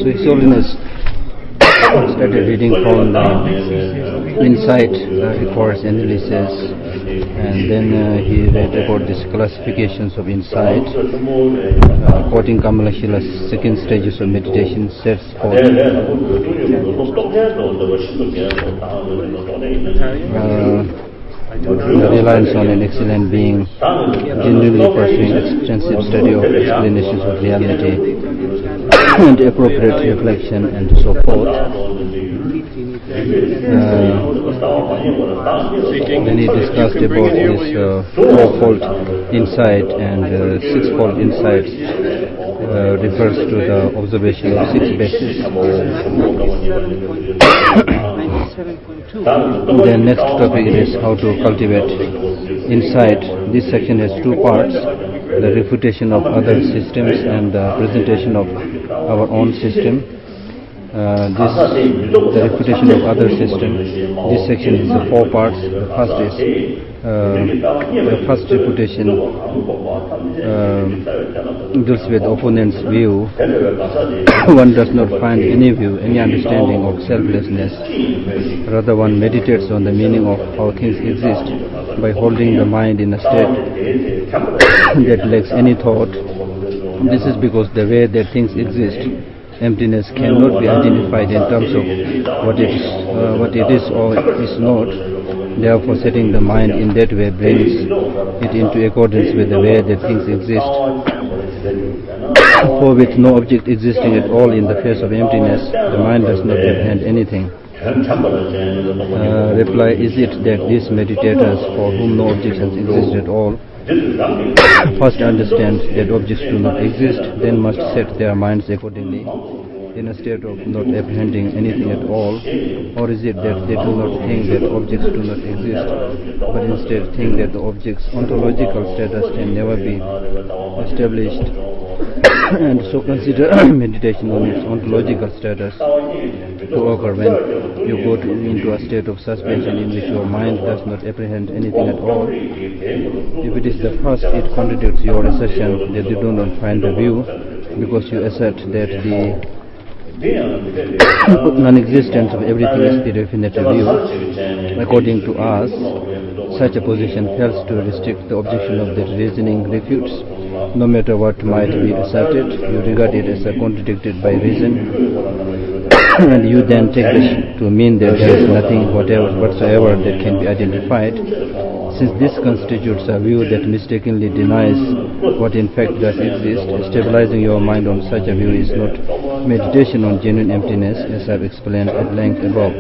So His Holiness started reading from the Insight Records Analysis, and then he read about these classifications of insight, quoting Kamala Shila's second stages of meditation sets forth the reliance on an excellent being, genuinely pursuing extensive study of explanations of reality, and appropriate reflection, and so forth. Then he discussed about this fourfold insight, and sixfold insight refers to the observation of six bases. The next topic is how to cultivate insight. This section has two parts: the refutation of other systems and the presentation of our own system. The refutation of other system. This section is the four parts. The first is the first refutation deals with opponent's view. One does not find any view, any understanding of selflessness. Rather, one meditates on the meaning of how things exist by holding the mind in a state that lacks any thought. This is because the way that things exist, emptiness cannot be identified in terms of what it is or is not. Therefore, setting the mind in that way brings it into accordance with the way that things exist. For with no object existing at all in the face of emptiness, the mind does not apprehend anything. Reply: is it that these meditators, for whom no objections exist at all, first understand that objects do not exist, then must set their minds accordingly in a state of not apprehending anything at all? Or is it that they do not think that objects do not exist, but instead think that the object's ontological status can never be established, and so consider meditation on its ontological status to occur when you go into a state of suspension in which your mind does not apprehend anything at all? If it is the first, it contradicts your assertion that you do not find the view, because you assert that the non-existence of everything is the definitive view. According to us, such a position fails to restrict the objection of that reasoning refutes. No matter what might be asserted, you regard it as contradicted by reason, and you then take this to mean that there is nothing whatsoever that can be identified. Since this constitutes a view that mistakenly denies what in fact does exist, stabilizing your mind on such a view is not meditation on genuine emptiness, as I have explained at length above.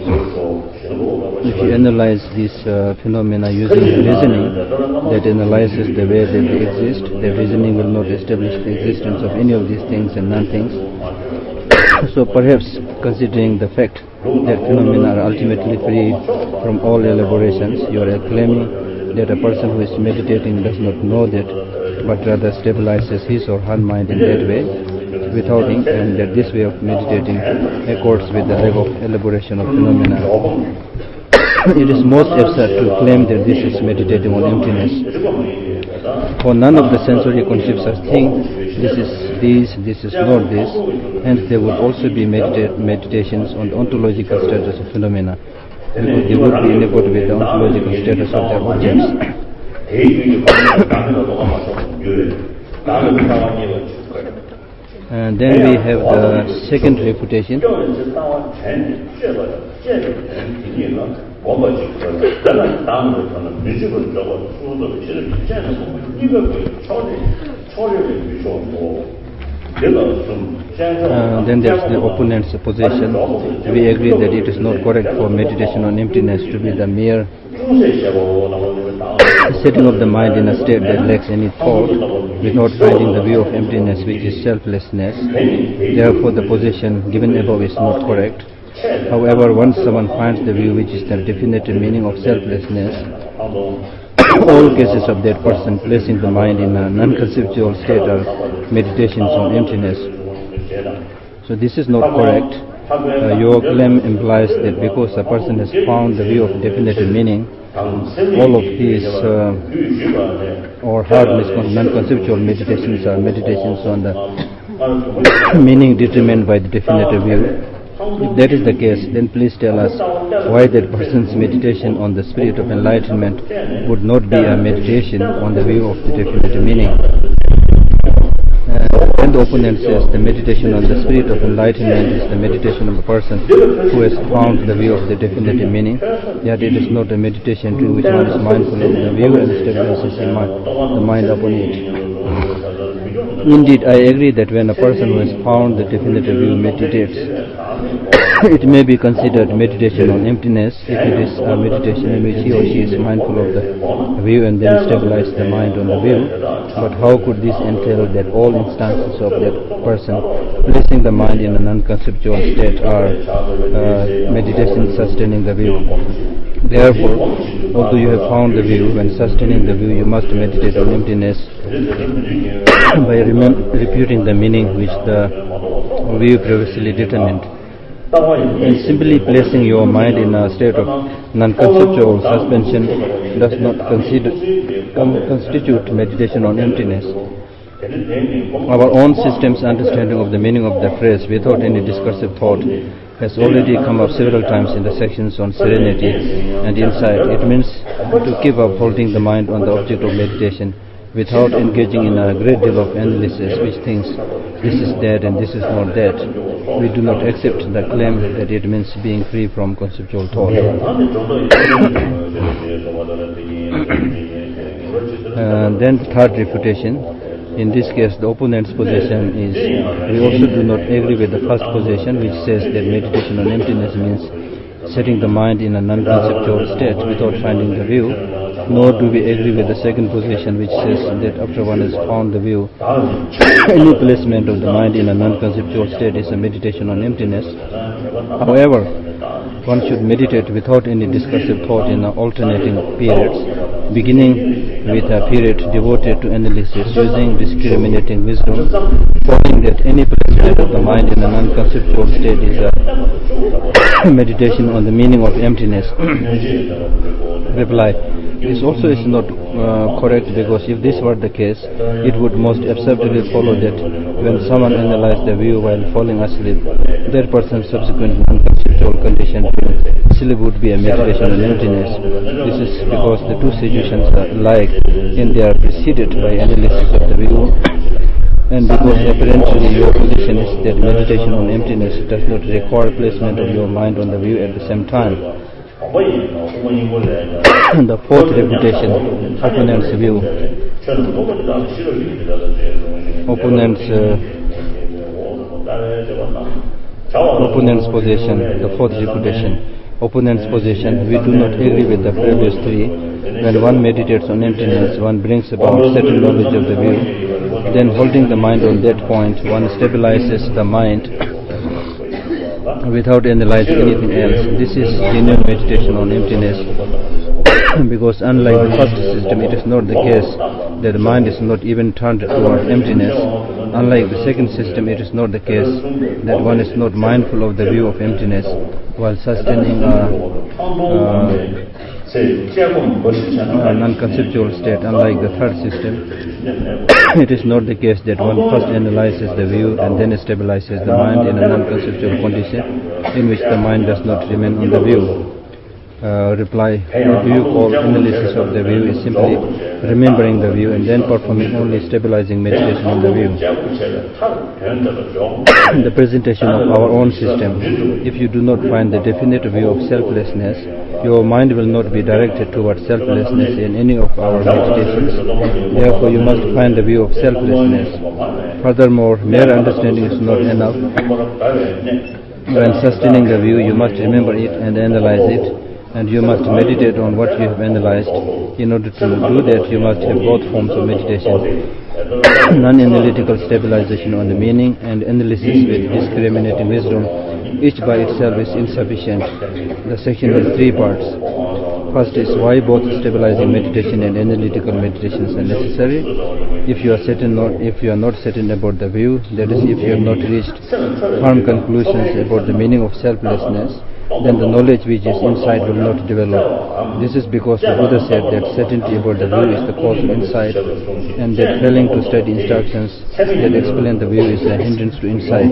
If you analyze these phenomena using reasoning that analyzes the way that they exist, the reasoning will not establish the existence of any of these things and non-things. So perhaps, considering the fact that phenomena are ultimately free from all elaborations, you are claiming that a person who is meditating does not know that, but rather stabilizes his or her mind in that way, without ink, and that this way of meditating accords with the lack of elaboration of phenomena. It is most absurd to claim that this is meditating on emptiness, for none of the sensory concepts are things. This is this, this is not this, and there would also be meditations on the ontological status of phenomena, because they would be in accord with the ontological status of their objects. And then we have the second refutation. Then there is the opponent's position. We agree that it is not correct for meditation on emptiness to be the mere setting of the mind in a state that lacks any thought, without finding the view of emptiness, which is selflessness. Therefore, the position given above is not correct. However, once someone finds the view which is the definitive meaning of selflessness, all cases of that person placing the mind in a non-conceptual state are meditations on emptiness. So this is not correct. Your claim implies that because a person has found the view of definitive meaning, all of these or hard non-conceptual meditations are meditations on the meaning determined by the definitive view? If that is the case, then please tell us why that person's meditation on the spirit of enlightenment would not be a meditation on the view of the definitive meaning. And the opponent says the meditation on the spirit of enlightenment is the meditation of a person who has found the view of the definitive meaning, yet it is not a meditation through which one is mindful of the view and stabilizes the mind upon it. Indeed, I agree that when a person who has found the definitive view meditates, it may be considered meditation on emptiness if it is a meditation in which he or she is mindful of the view and then stabilizes the mind on the view. But how could this entail that all instances of that person placing the mind in a non-conceptual state are meditation sustaining the view? Therefore, although you have found the view, when sustaining the view you must meditate on emptiness by refuting the meaning which the view previously determined. And simply placing your mind in a state of non-conceptual suspension does not constitute meditation on emptiness. Our own system's understanding of the meaning of the phrase without any discursive thought has already come up several times in the sections on serenity and insight. It means to keep up holding the mind on the object of meditation without engaging in a great deal of analysis which thinks this is that and this is not that. We do not accept the claim that it means being free from conceptual thought. Then the third refutation. In this case, the opponent's position is, we also do not agree with the first position which says that meditation on emptiness means setting the mind in a non-conceptual state without finding the view, nor do we agree with the second position which says that after one has found the view, any placement of the mind in a non-conceptual state is a meditation on emptiness. However, one should meditate without any discursive thought in alternating periods, beginning with a period devoted to analysis using discriminating wisdom, showing that any placement of the mind in a non-conceptual state is a meditation on the meaning of emptiness. Reply: this also is not correct, because if this were the case, it would most absurdly follow that when someone analyzed the view while falling asleep, that person's subsequent non-conceptual condition sleep would be a meditation on emptiness. This is because the two situations are alike and they are preceded by analysis of the view, and because apparently your position is that meditation on emptiness does not require placement of your mind on the view at the same time. The fourth refutation, opponent's view. Opponent's position, the fourth refutation. Opponent's position, we do not agree with the previous three. When one meditates on emptiness, one brings about certain knowledge of the view. Then holding the mind on that point, one stabilizes the mind without analyzing anything else. This is genuine meditation on emptiness, because unlike the first system, it is not the case that the mind is not even turned toward emptiness. Unlike the second system, it is not the case that one is not mindful of the view of emptiness while sustaining a non-conceptual state. Unlike the third system, it is not the case that one first analyzes the view and then stabilizes the mind in a non-conceptual condition in which the mind does not remain on the view. Reply: what do you call analysis of the view is simply remembering the view and then performing only stabilizing meditation on the view. The presentation of our own system: if you do not find the definitive view of selflessness, your mind will not be directed towards selflessness in any of our meditations. Therefore, you must find the view of selflessness. Furthermore, mere understanding is not enough. When sustaining the view, you must remember it and analyze it, and you must meditate on what you have analyzed. In order to do that, you must have both forms of meditation: non-analytical stabilization on the meaning and analysis with discriminating wisdom. Each by itself is insufficient. The section has three parts. First is why both stabilizing meditation and analytical meditations are necessary. If you are not certain about the view, that is, if you have not reached firm conclusions about the meaning of selflessness, then the knowledge which is inside will not develop. This is because the Buddha said that certainty about the view is the cause of insight, and that failing to study instructions that explain the view is a hindrance to insight.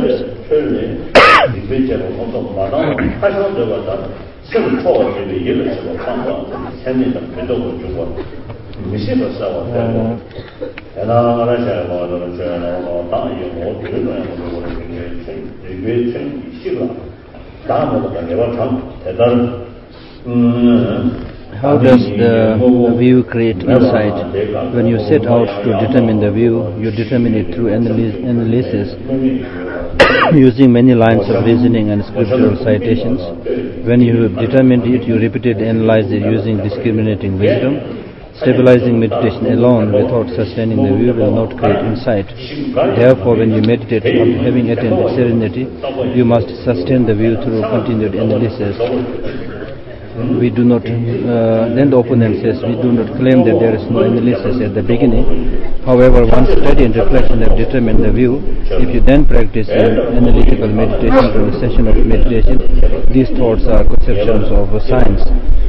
How does the view create insight? When you set out to determine the view, you determine it through analysis, using many lines of reasoning and scriptural citations. When you have determined it, you repeatedly analyze it using discriminating wisdom. Stabilizing meditation alone without sustaining the view will not create insight. Therefore, when you meditate after having attained serenity, you must sustain the view through continued analysis. We do not, then the opponent says, we do not claim that there is no analysis at the beginning. However, once study and reflection have determined the view, if you then practice analytical meditation from a session of meditation, these thoughts are conceptions of science.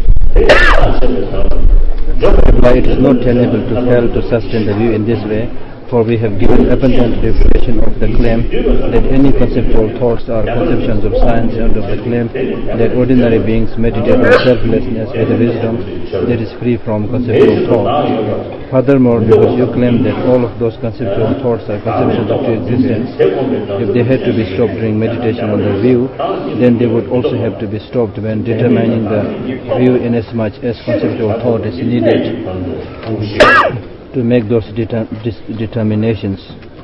It is not tenable to fail to sustain the view in this way, for we have given abundant refutation of the claim that any conceptual thoughts are conceptions of science, and of the claim that ordinary beings meditate on selflessness with a wisdom that is free from conceptual thought. Furthermore, because you claim that all of those conceptual thoughts are conceptions of true existence, if they had to be stopped during meditation on the view, then they would also have to be stopped when determining the view, inasmuch as conceptual thought is needed to make those determinations.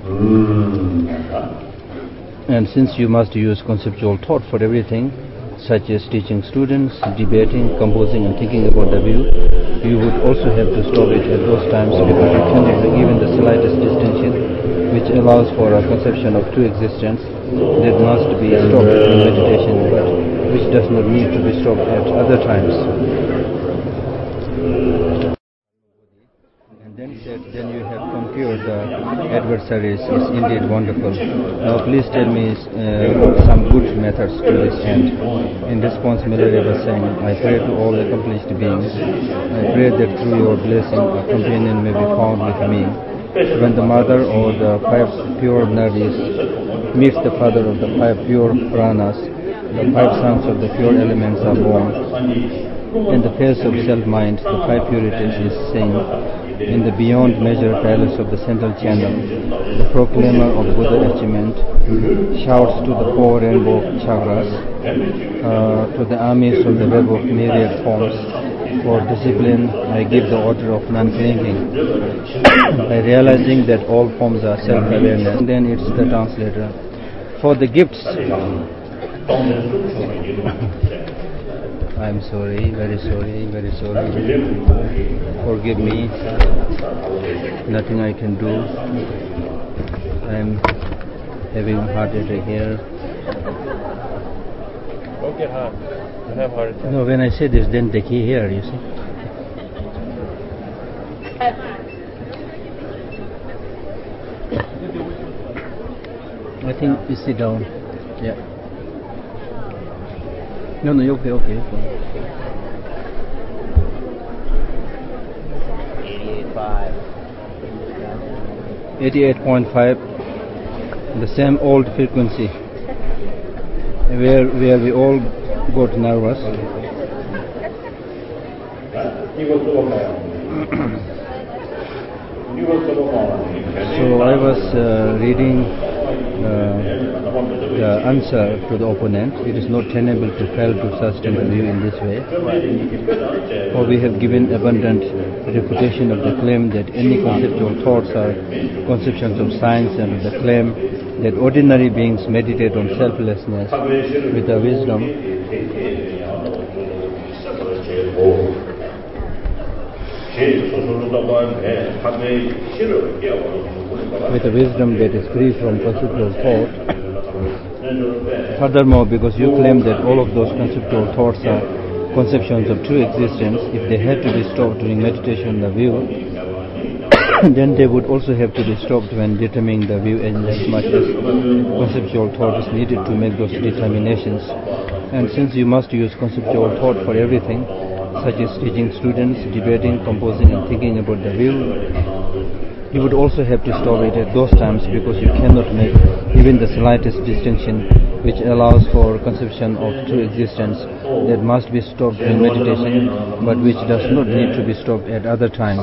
And since you must use conceptual thought for everything, such as teaching students, debating, composing and thinking about the view, you would also have to stop it at those times, because you cannot be given the slightest distinction which allows for a conception of true existence that must be stopped in meditation, but which does not need to be stopped at other times. Then you have conquered the adversaries is indeed wonderful. Now please tell me some good methods to this end. In response, Malaria was saying, I pray to all accomplished beings. I pray that through your blessing a companion may be found with me. When the mother or the 5 pure nadis meets the father of the 5 pure pranas, the 5 sons of the pure elements are born. In the face of self-mind, the 5 purities is saying, in the beyond measure palace of the central channel, the proclaimer of Buddha achievement shouts to the 4 rainbow chakras, to the armies of the web of myriad forms, for discipline I give the order of non-clinging. By realizing that all forms are self-awareness, then it's the translator. For the gifts, I'm sorry, very sorry, very sorry. Forgive me. Nothing I can do. I'm having heart attack here. Don't get hot. You have heart attack. No, when I say this, then the key here, you see. I think you sit down. Yeah. No, you're okay, okay. 88.5, the same old frequency, where we all got nervous. So I was reading the answer to the opponent. It is not tenable to fail to sustain the view in this way, for we have given abundant refutation of the claim that any conceptual thoughts are conceptions of science, and of the claim that ordinary beings meditate on selflessness with a wisdom that is free from conceptual thought. Furthermore, because you claim that all of those conceptual thoughts are conceptions of true existence, if they had to be stopped during meditation on the view, then they would also have to be stopped when determining the view, as much as conceptual thought is needed to make those determinations. And since you must use conceptual thought for everything, such as teaching students, debating, composing and thinking about the view, you would also have to stop it at those times, because you cannot make even the slightest distinction which allows for conception of true existence that must be stopped in meditation, but which does not need to be stopped at other times.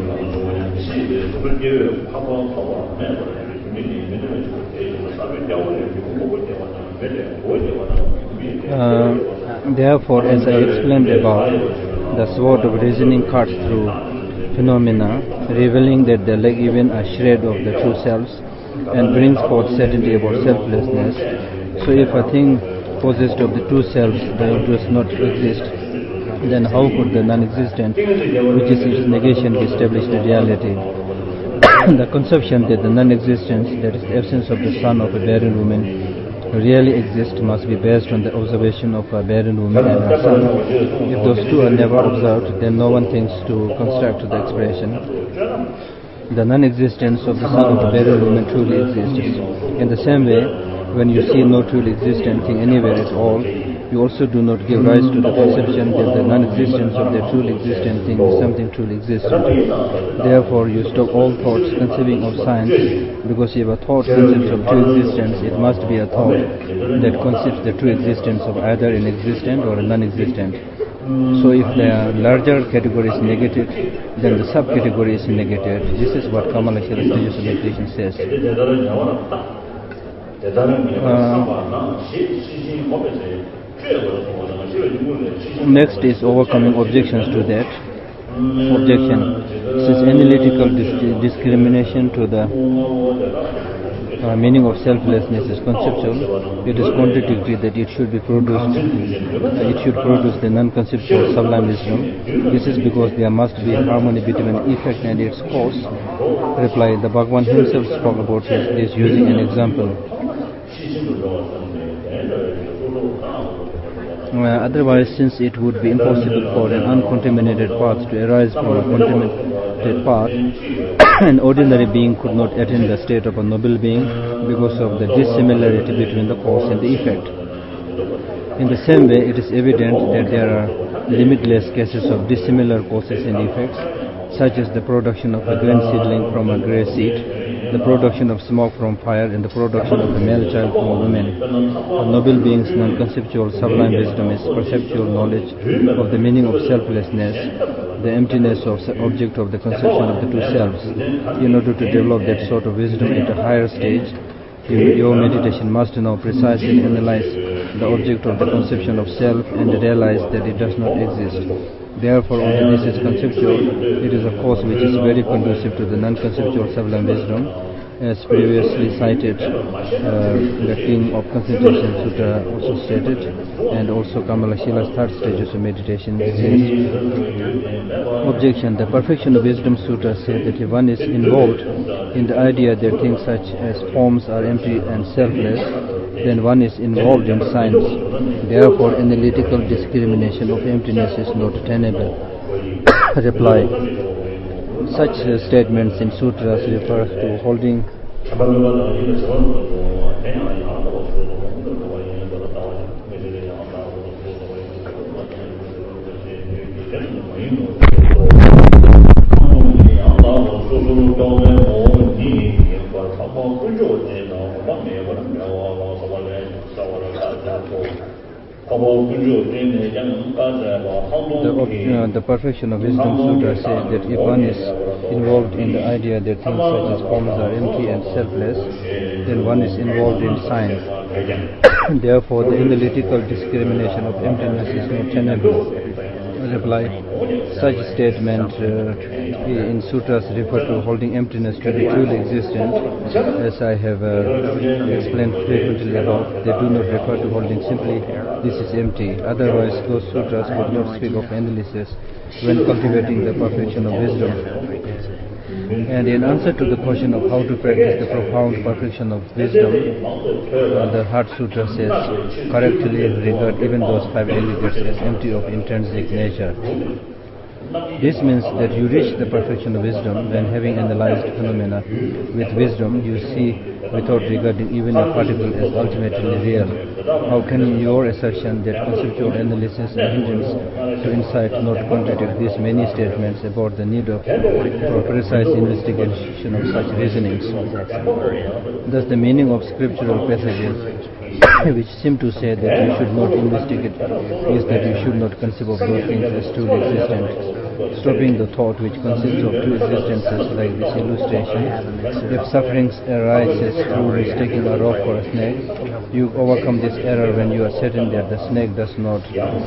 Therefore, as I explained above, the sword of reasoning cuts through phenomena, revealing that they lack even a shred of the true selves, and brings forth certainty about selflessness. So if a thing possessed of the true selves does not exist, then how could the non-existent, which is its negation, be established in reality? The conception that the non-existence, that is the absence of the son of a barren woman, really exists must be based on the observation of a barren woman and her son. If those two are never observed, then no one thinks to construct the expression. The non-existence of the son of a barren woman truly exists. In the same way, when you see no truly existent thing anywhere at all, you also do not give rise to the perception that the non-existence of the truly existent thing is something truly existent. Therefore, you stop all thoughts conceiving of science, because if a thought conceives of true existence, it must be a thought that conceives the true existence of either an existent or a non-existent. So if the larger category is negated, then the subcategory is negated. This is what Kamalakshila Stages of Meditation says. Next is overcoming objections to that. Objection. Since analytical discrimination to the meaning of selflessness is conceptual, it is contradictory that it should produce the non-conceptual sublime wisdom. This is because there must be harmony between effect and its cause. Reply. The Bhagavan himself spoke about this using an example. Otherwise, since it would be impossible for an uncontaminated path to arise from a contaminated path, an ordinary being could not attain the state of a noble being because of the dissimilarity between the cause and the effect. In the same way, it is evident that there are limitless cases of dissimilar causes and effects, such as the production of a grain seedling from a grey seed, the production of smoke from fire, and the production of a male child from a woman. A noble being's non-conceptual sublime wisdom is perceptual knowledge of the meaning of selflessness, the emptiness of the object of the conception of the two selves. In order to develop that sort of wisdom at a higher stage, your meditation must now precisely analyze the object of the conception of self and realize that it does not exist. Therefore, although this is conceptual, it is a cause which is very conducive to the non-conceptual sublime wisdom, as previously cited. The King of Concentration Sutta also stated, and also Kamalashila's third stages of meditation says. Objection. The Perfection of Wisdom Sutta says that if one is involved in the idea that things such as forms are empty and selfless, then one is involved in science. Therefore, analytical discrimination of emptiness is not tenable. Reply. Such statements in sutras refer to holding the Perfection of Wisdom Sutra says that if one is involved in the idea that things such as forms are empty and selfless, then one is involved in science. Therefore, the analytical discrimination of emptiness is not tenable. Reply. Such statement in sutras refer to holding emptiness to be truly existent. As I have explained frequently above, they do not refer to holding simply this is empty. Otherwise, those sutras would not speak of analysis when cultivating the perfection of wisdom. And in answer to the question of how to practice the profound perfection of wisdom, the Heart Sutra says, correctly regard even those five aggregates as empty of intrinsic nature. This means that you reach the perfection of wisdom when, having analyzed phenomena with wisdom, you see without regarding even a particle as ultimately real. How can your assertion that conceptual analysis and hindrance to insight not contradict these many statements about the need for precise investigation of such reasonings? Thus, the meaning of scriptural passages which seem to say that you should not investigate is that you should not conceive of those things as truly existent, stopping the thought which consists of two existences, like this illustration. If sufferings arises through mistaking a rock for a snake, you overcome this error when you are certain that the snake does not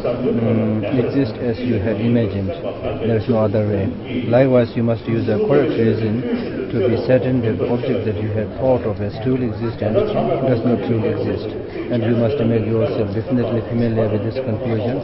exist as you had imagined. There is no other way. Likewise, you must use a correct reason to be certain that the object that you had thought of as truly existent does not truly exist, and you must make yourself definitely familiar with this conclusion,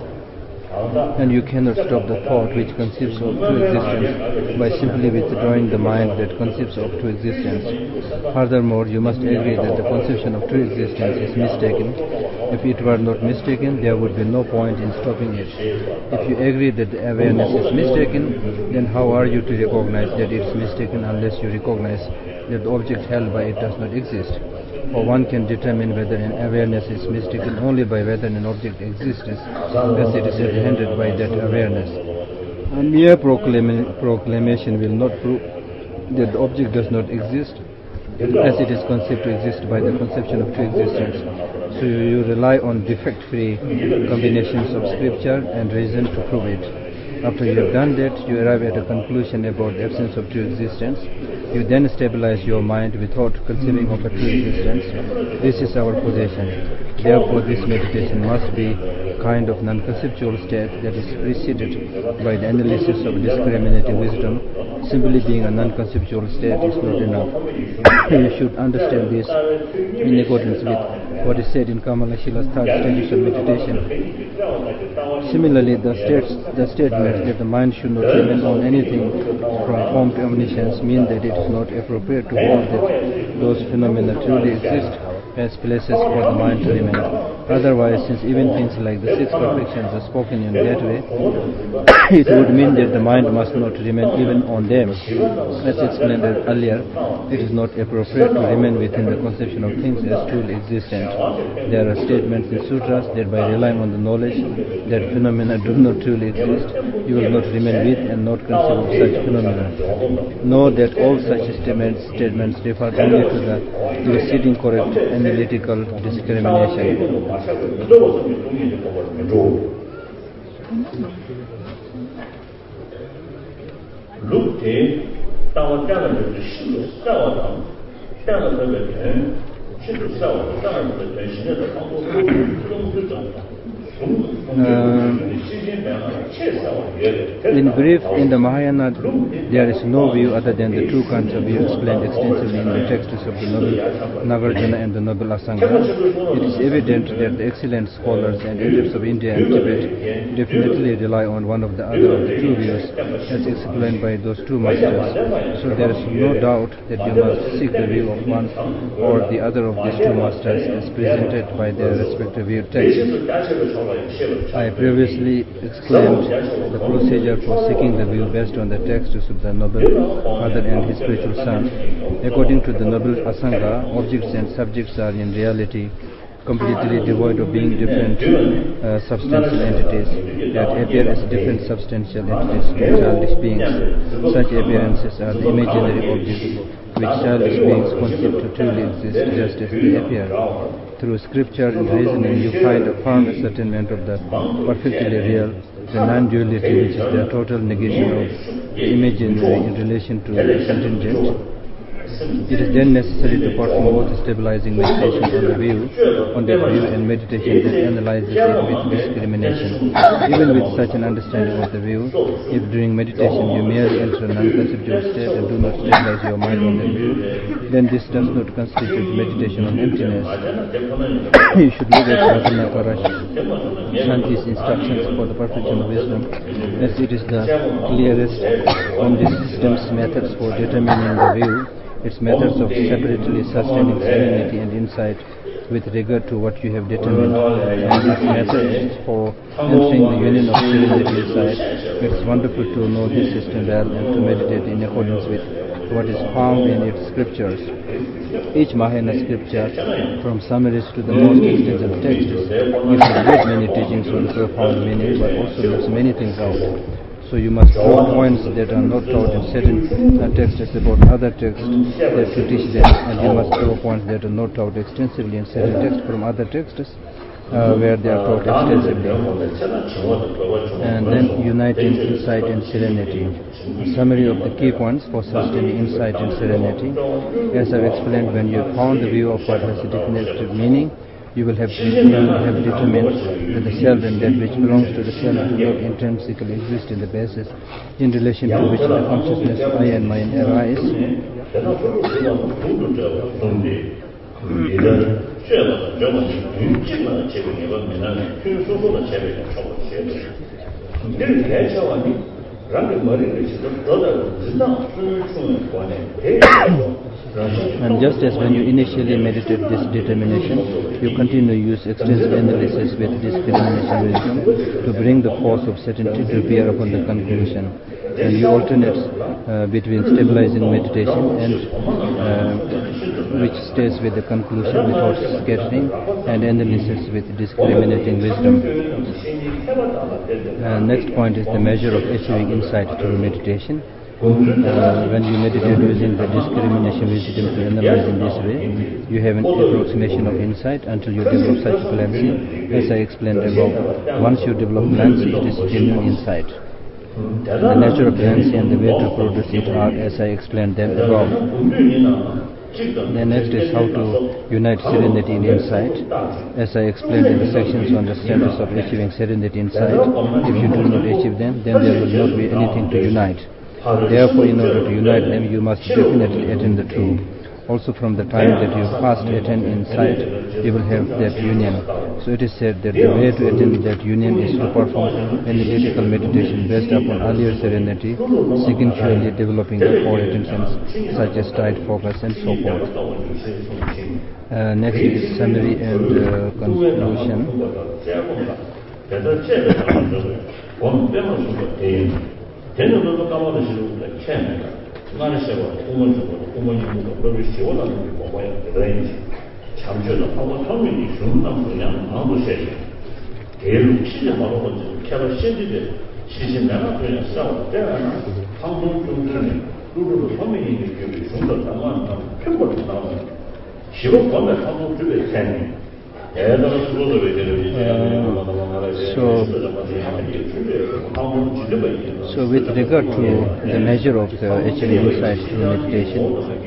and you cannot stop the thought which conceives of true existence by simply withdrawing the mind that conceives of true existence. Furthermore, you must agree that the conception of true existence is mistaken. If it were not mistaken, there would be no point in stopping it. If you agree that the awareness is mistaken, then how are you to recognize that it is mistaken unless you recognize that the object held by it does not exist? For one can determine whether an awareness is mistaken only by whether an object exists as it is apprehended by that awareness. A mere proclamation will not prove that the object does not exist as it is conceived to exist by the conception of true existence. So you rely on defect-free combinations of scripture and reason to prove it. After you have done that, you arrive at a conclusion about the absence of true existence. You then stabilize your mind without conceiving of a true existence. This is our position. Therefore, this meditation must be a kind of non-conceptual state that is preceded by the analysis of discriminating wisdom. Simply being a non-conceptual state is not enough. You should understand this in accordance with what is said in Kamala Shila's third stage of meditation. Similarly, the statement that the mind should not remain on anything from form to omniscience mean that it is not appropriate to hold that those phenomena truly exist as places for the mind to remain. Otherwise, since even things like the six perfections are spoken in that way, it would mean that the mind must not remain even on them. As explained earlier, it is not appropriate to remain within the conception of things as truly existent. There are statements in sutras that by relying on the knowledge that phenomena do not truly exist, you will not remain with and not conceive of such phenomena. Know that all such statements refer only to the preceding correct analytical discrimination. In brief, in the Mahayana, there is no view other than the two kinds of view explained extensively in the texts of the noble Nagarjuna and the noble Asanga. It is evident that the excellent scholars and adepts of India and Tibet definitely rely on one of the other of the two views as explained by those two masters. So there is no doubt that you must seek the view of one or the other of these two masters as presented by their respective view texts. I previously explained the procedure for seeking the view based on the texts of the noble father and his spiritual son. According to the noble Asanga, objects and subjects are in reality completely devoid of being different substantial entities that appear as different substantial entities to childish beings. Such appearances are the imaginary objects which childish beings conceive to truly exist just as they appear. Through scripture and reasoning, you find a firm ascertainment of the perfectly real, the non-duality, which is the total negation of the imaginary in relation to the contingent. It is then necessary to perform both stabilizing meditation on that view and meditation that analyzes it with discrimination. Even with such an understanding of the view, if during meditation you merely enter a non-conceptual state and do not stabilize your mind on the view, then this does not constitute meditation on emptiness. You should look at Rajanatara Shanti's instructions for the perfection of wisdom, as it is the clearest on this system's methods for determining the view. Its methods of separately sustaining serenity and insight with regard to what you have determined. And this method is for entering the union of serenity inside. It's wonderful to know this system well and to meditate in accordance with what is found in its scriptures. Each Mahayana scripture, from summaries to the most extensive texts, gives great many teachings on profound meaning, but also leaves many things out. So you must draw points that are not taught in certain texts about other texts that to teach them, and you must draw points that are not taught extensively in certain texts from other texts where they are taught extensively. And then uniting insight and serenity. A summary of the key points for sustaining insight and serenity. As I've explained, when you have found the view of what has a definitive meaning, you will have determined that the self and that which belongs to the self do not intrinsically exist in the basis in relation to which the consciousness I and mine arise. And just as when you initially meditate this determination, you continue to use extensive analysis with discrimination wisdom to bring the force of certainty to bear upon the conclusion. And you alternate between stabilizing meditation and which stays with the conclusion without scattering, and analysis with discriminating wisdom. Next point is the measure of achieving insight through meditation. When you meditate using the discrimination wisdom to analyze in this way, you have an approximation of insight until you develop such plancy, as I explained above. Once you develop plancy, it is genuine insight. The nature of plancy and the way to produce it are, as I explained them above. The next is how to unite serenity in insight. As I explained in the sections on the status of achieving serenity insight, if you do not achieve them, then there will not be anything to unite. Therefore, in order to unite them, you must definitely attain the true. Also, from the time that you first attain insight, you will have that union. So it is said that the way to attain that union is to perform analytical meditation based upon earlier serenity, sequentially developing the four attentions such as tight focus and so forth. Next is summary and conclusion. So with regard to the measure of the achieving insight through meditation,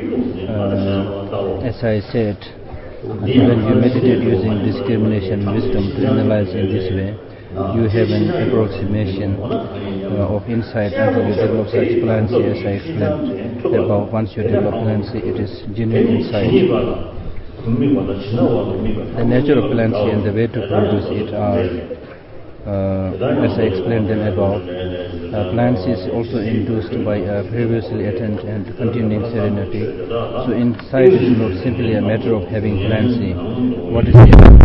as I said, when you meditate using discrimination wisdom to analyze in this way, you have an approximation of insight until you develop such plancy, as I explained above. Once you develop plancy, it is genuine insight. The nature of plancy and the way to produce it are, as I explained them above. Plancy is also induced by a previously attained and continuing serenity. So insight is not simply a matter of having plancy. What is the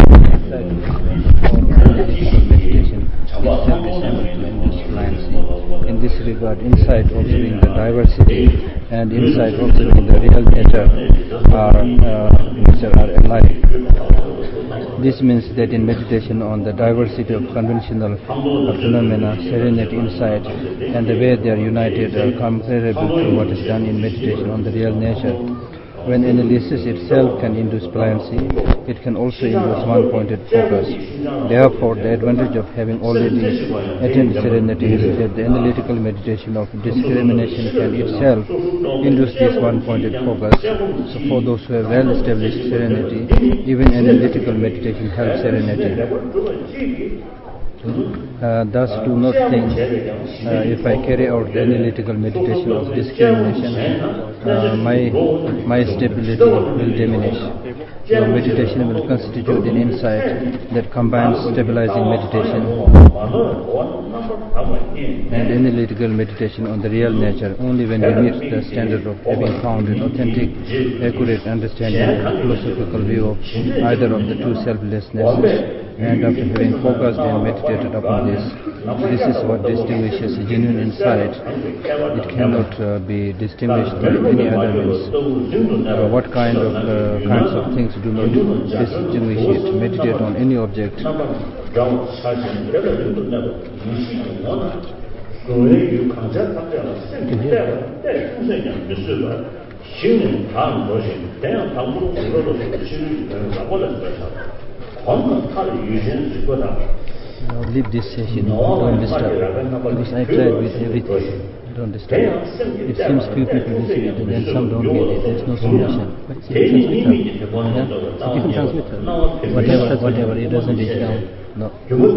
meditation itself is able to induce plancy. In this regard, insight observing the diversity and insight observing the real nature are alike. This means that in meditation on the diversity of conventional phenomena, serenity, insight, and the way they are united are comparable to what is done in meditation on the real nature. When analysis itself can induce plancy, it can also induce one-pointed focus. Therefore, the advantage of having already attained serenity is that the analytical meditation of discrimination can itself induce this one-pointed focus. So for those who have well-established serenity, even analytical meditation helps serenity. Thus, do not think if I carry out the analytical meditation of discrimination, my stability will diminish. Your meditation will constitute an insight that combines stabilizing meditation and analytical meditation on the real nature only when you meet the standard of having found an authentic, accurate understanding of the philosophical view of either of the two selflessnesses. And after having focused and meditated upon this is what distinguishes genuine insight. It cannot be distinguished by any other means. What kinds of things do not distinguish it? Meditate on any object. Now leave this session, don't disturb, because I tried with everything, don't disturb. It seems few people receive it and then some don't get it, there's no solution. But it's a transmitter, it's a transmitter. Whatever, it doesn't reach down. No.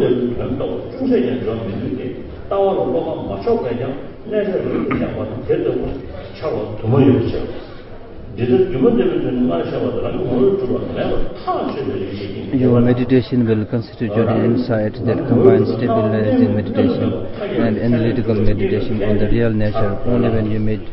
Your meditation will constitute an insight that combines stabilizing meditation and analytical meditation on the real nature only when you meet.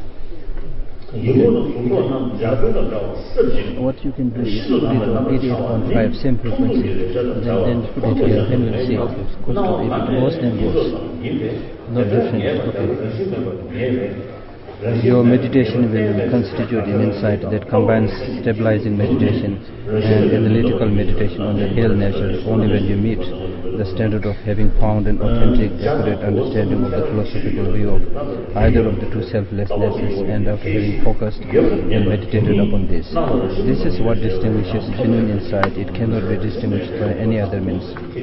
What you can do is put it on 88.5, same frequency, then put it here, then we'll see. If it goes, then goes. No different. Okay. Your meditation will constitute an insight that combines stabilizing meditation and analytical meditation on the real nature only when you meet the standard of having found an authentic, accurate understanding of the philosophical view of either of the two selflessnesses, and after having focused and meditated upon this. This is what distinguishes genuine insight. It cannot be distinguished by any other means.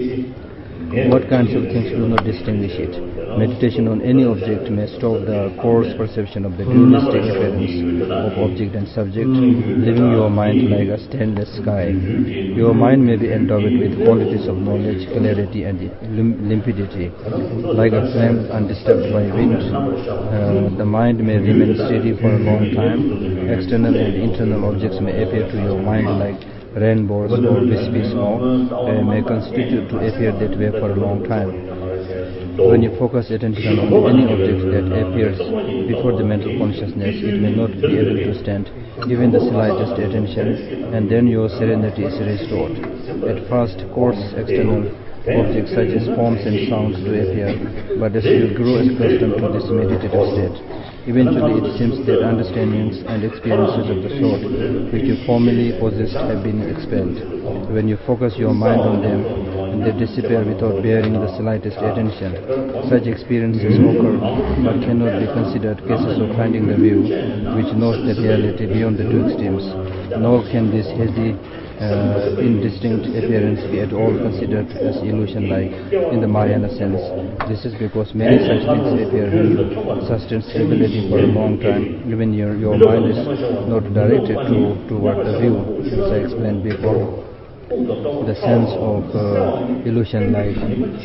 What kinds of things do not distinguish it? Meditation on any object may stop the coarse perception of the dualistic appearance of object and subject, leaving your mind like a stainless sky. Your mind may be endowed with qualities of knowledge, clarity and limpidity. Like a flame undisturbed by wind, the mind may remain steady for a long time. External and internal objects may appear to your mind like rainbows or wispy smoke. They may constitute to appear that way for a long time. When you focus attention on any object that appears before the mental consciousness, it may not be able to stand even the slightest attention, and then your serenity is restored. At first, coarse external objects such as forms and sounds do appear, but as you grow accustomed to this meditative state, eventually it seems that understandings and experiences of the sort which you formerly possessed have been expelled. When you focus your mind on them, they disappear without bearing the slightest attention. Such experiences occur but cannot be considered cases of finding the view which knows the reality beyond the two extremes, nor can this hazy indistinct appearance be at all considered as illusion-like in the Mahayana sense. This is because many such things appear when you sustain stability for a long time, even your mind is not directed toward the view, as I explained before. The sense of illusion-like.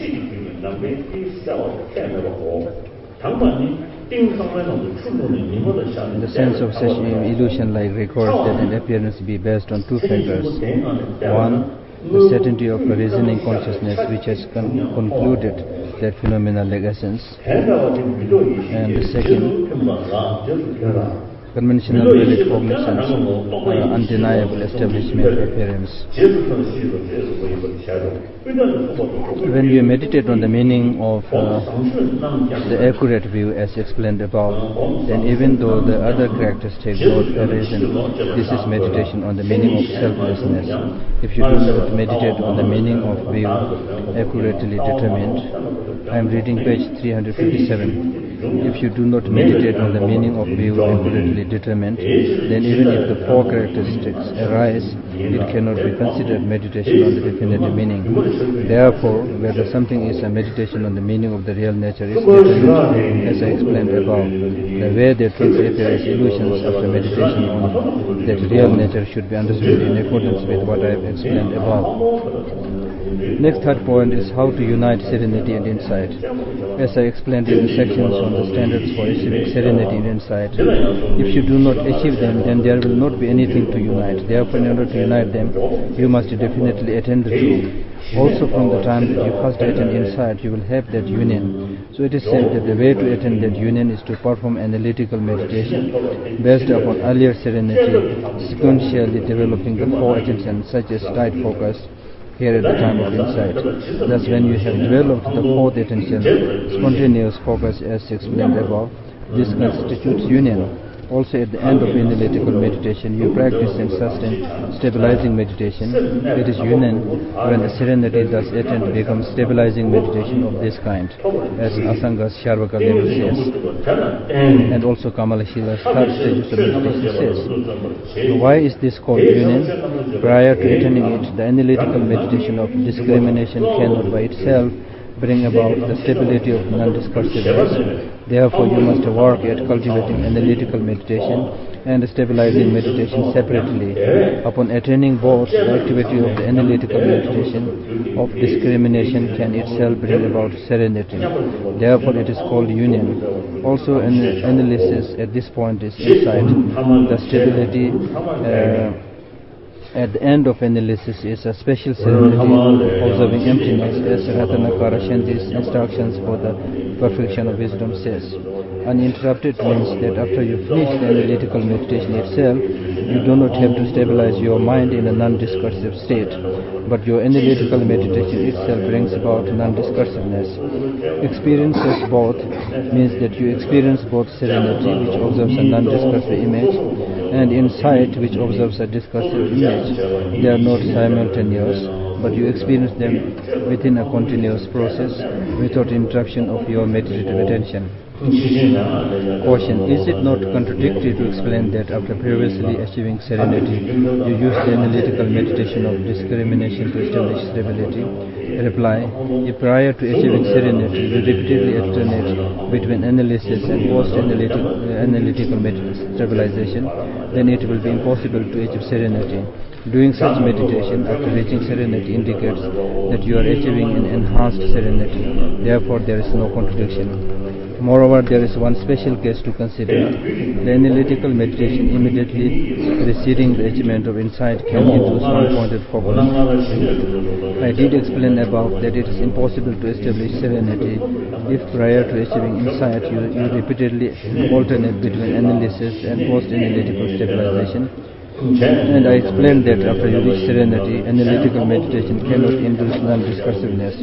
The sense of such illusion-like records that an appearance be based on two factors. One, the certainty of a reasoning consciousness which has concluded that phenomena like essence. And the second, conventional valid cognitions, undeniable establishment of appearance. When you meditate on the meaning of the accurate view as explained above, then even though the other characteristics not arisen, this is meditation on the meaning of selflessness. If you do not meditate on the meaning of view accurately determined, I am reading page 357. If you do not meditate on the meaning of view accurately determined, then even if the four characteristics arise, it cannot be considered meditation on the definitive meaning. Therefore, whether something is a meditation on the meaning of the real nature is determined, as I explained above. The way that things appear as illusions after meditation on that real nature should be understood in accordance with what I have explained above. Next third point is how to unite serenity and insight. As I explained in the sections on the standards for achieving serenity and insight, if you do not achieve them, then there will not be anything to unite. Therefore, in order to unite them, you must definitely attain the two. Also from the time that you first attain insight, you will have that union. So it is said that the way to attain that union is to perform analytical meditation based upon earlier serenity, sequentially developing the four attentions such as tight focus here at the time of insight. Thus, when you have developed the fourth attention, spontaneous focus as explained above, this constitutes union. Also at the end of analytical meditation, you practice and sustain stabilizing meditation. It is union when the serenity thus attained becomes stabilizing meditation of this kind, as Asanga's Sharvaka level says, and also Kamalashila's third stage of meditation says. Why is this called union? Prior to attaining it, the analytical meditation of discrimination cannot by itself bring about the stability of non-discursiveness. Therefore, you must work at cultivating analytical meditation and stabilizing meditation separately. Upon attaining both, the activity of the analytical meditation of discrimination can itself bring about serenity. Therefore, it is called union. Also, an analysis at this point is insight. The stability at the end of analysis is a special serenity, observing emptiness, as Ratanakara Shanti's instructions for the perfection of wisdom says. Uninterrupted means that after you finish the analytical meditation itself, you do not have to stabilize your mind in a non-discursive state, but your analytical meditation itself brings about non-discursiveness. Experiences both means that you experience both serenity, which observes a non-discursive image, and insight, which observes a discursive image. They are not simultaneous, but you experience them within a continuous process without interruption of your meditative attention. Caution: is it not contradictory to explain that after previously achieving serenity, you use the analytical meditation of discrimination to establish stability? Reply: if prior to achieving serenity, you repeatedly alternate between analysis and post-analytical stabilization, then it will be impossible to achieve serenity. Doing such meditation after reaching serenity indicates that you are achieving an enhanced serenity. Therefore, there is no contradiction. Moreover, there is one special case to consider. The analytical meditation immediately preceding the achievement of insight can induce one-pointed focus. I did explain above that it is impossible to establish serenity if prior to achieving insight you repeatedly alternate between analysis and post-analytical stabilization. And I explained that after you reach serenity, analytical meditation cannot induce non-discursiveness.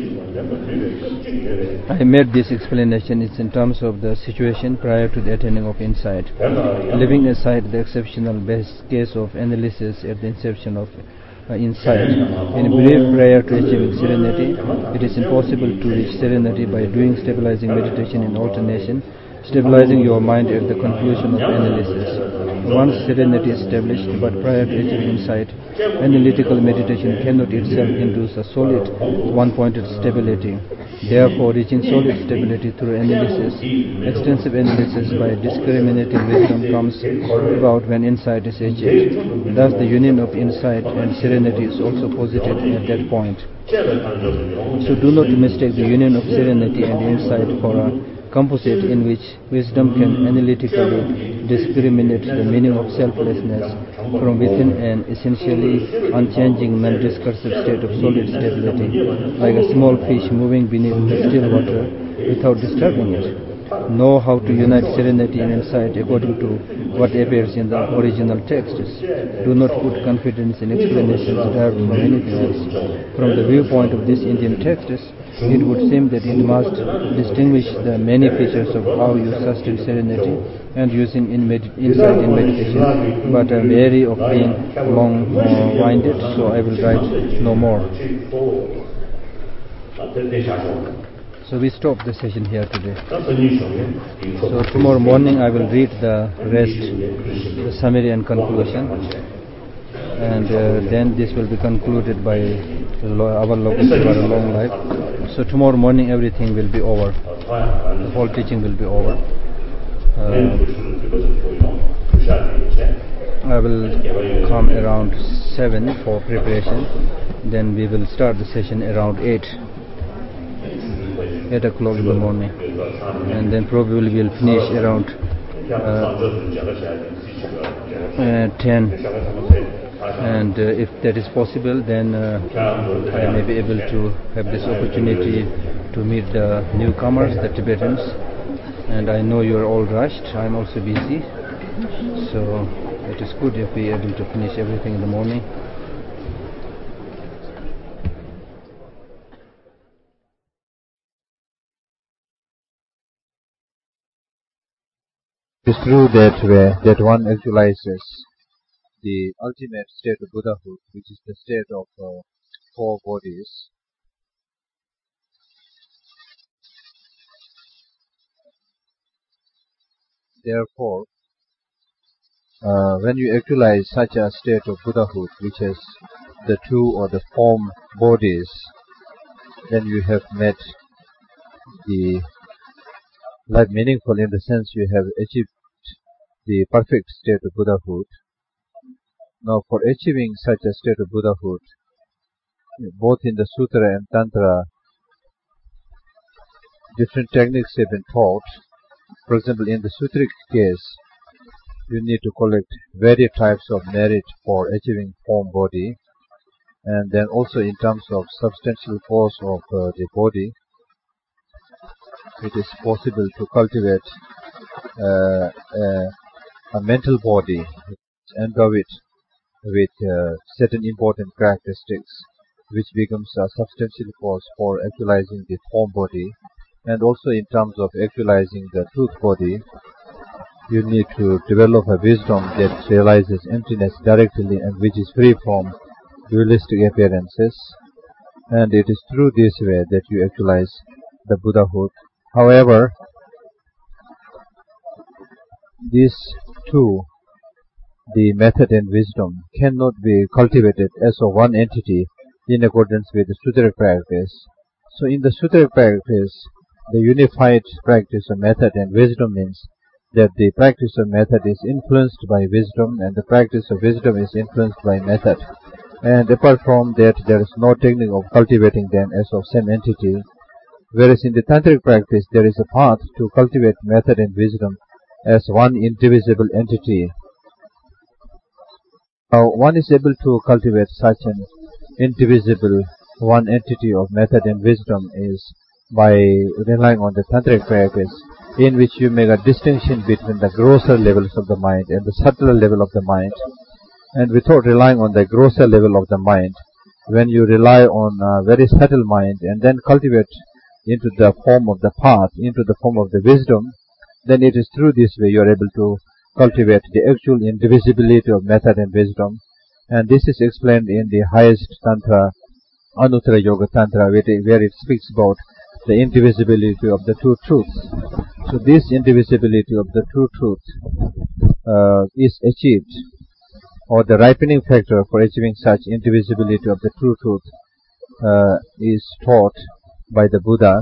I made this explanation in terms of the situation prior to the attaining of insight. Leaving aside the exceptional best case of analysis at the inception of insight, in brief, prior to achieving serenity, it is impossible to reach serenity by doing stabilizing meditation in alternation, stabilizing your mind at the conclusion of analysis. Once serenity is established, but prior to achieving insight, analytical meditation cannot itself induce a solid, one-pointed stability. Therefore, reaching solid stability through analysis, extensive analysis by discriminating wisdom comes about when insight is achieved. Thus, the union of insight and serenity is also posited at that point. So do not mistake the union of serenity and insight for a composite in which wisdom can analytically discriminate the meaning of selflessness from within an essentially unchanging non-discursive state of solid stability, like a small fish moving beneath the still water without disturbing it. Know how to unite serenity and insight according to what appears in the original texts. Do not put confidence in explanations derived from anything else. From the viewpoint of these Indian texts, it would seem that it must distinguish the many features of how you sustain serenity and using insight in meditation, but a vary of being long-winded, so I will write no more. So we stop the session here today. So tomorrow morning I will read the rest, the summary and conclusion, and then this will be concluded by our Lokasevara long life. So tomorrow morning everything will be over. The whole teaching will be over. I will come around 7 for preparation. Then we will start the session around 8 o'clock in the morning, and then probably we will finish around 10 And if that is possible, then I may be able to have this opportunity to meet the newcomers, the Tibetans. And I know you are all rushed. I am also busy, so it is good if we are able to finish everything in the morning. It is true that one actualizes the ultimate state of Buddhahood, which is the state of four bodies. Therefore, when you actualize such a state of Buddhahood, which has the two or the form bodies, then you have met the life meaningful, in the sense you have achieved the perfect state of Buddhahood. Now, for achieving such a state of Buddhahood, both in the Sutra and Tantra, different techniques have been taught. For example, in the Sutric case, you need to collect various types of merit for achieving form body, and then also in terms of substantial cause of the body, it is possible to cultivate a mental body, endow it with certain important characteristics, which becomes a substantial cause for actualizing the form body. And also in terms of actualizing the truth body, you need to develop a wisdom that realizes emptiness directly and which is free from dualistic appearances. And it is through this way that you actualize the Buddhahood. However, these two, the method and wisdom, cannot be cultivated as of one entity in accordance with the Sutra practice. So in the Sutra practice, the unified practice of method and wisdom means that the practice of method is influenced by wisdom and the practice of wisdom is influenced by method. And apart from that, there is no technique of cultivating them as of same entity. Whereas in the tantric practice, there is a path to cultivate method and wisdom as one indivisible entity. Now, one is able to cultivate such an indivisible one entity of method and wisdom is by relying on the tantric practice, in which you make a distinction between the grosser levels of the mind and the subtler level of the mind. And without relying on the grosser level of the mind, when you rely on a very subtle mind and then cultivate into the form of the path, into the form of the wisdom, then it is through this way you are able to cultivate the actual indivisibility of method and wisdom. And this is explained in the highest Tantra, Anuttara Yoga Tantra, where it speaks about the indivisibility of the two truths. So this indivisibility of the two truths is achieved, or the ripening factor for achieving such indivisibility of the true truth is taught by the Buddha,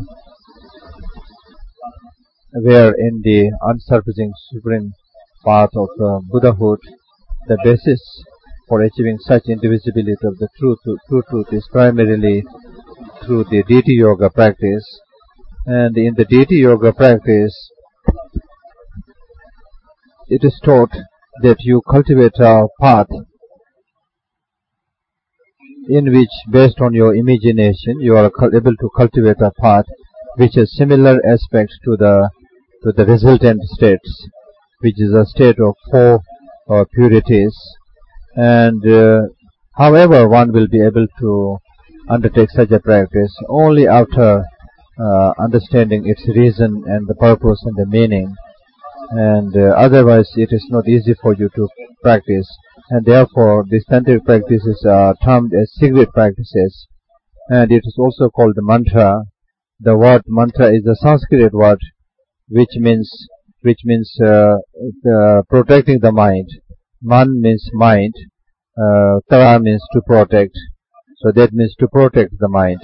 where in the unsurpassing supreme path of Buddhahood, the basis for achieving such indivisibility of the true truth is primarily through the deity yoga practice. And in the deity yoga practice, it is taught that you cultivate a path in which, based on your imagination, you are able to cultivate a path which has similar aspects to the resultant states, which is a state of four purities. And however, one will be able to undertake such a practice only after understanding its reason and the purpose and the meaning. And otherwise it is not easy for you to practice, and therefore these tantric practices are termed as secret practices, and it is also called mantra. The word mantra is a Sanskrit word which means protecting the mind. Man means mind, tara means to protect, so that means to protect the mind.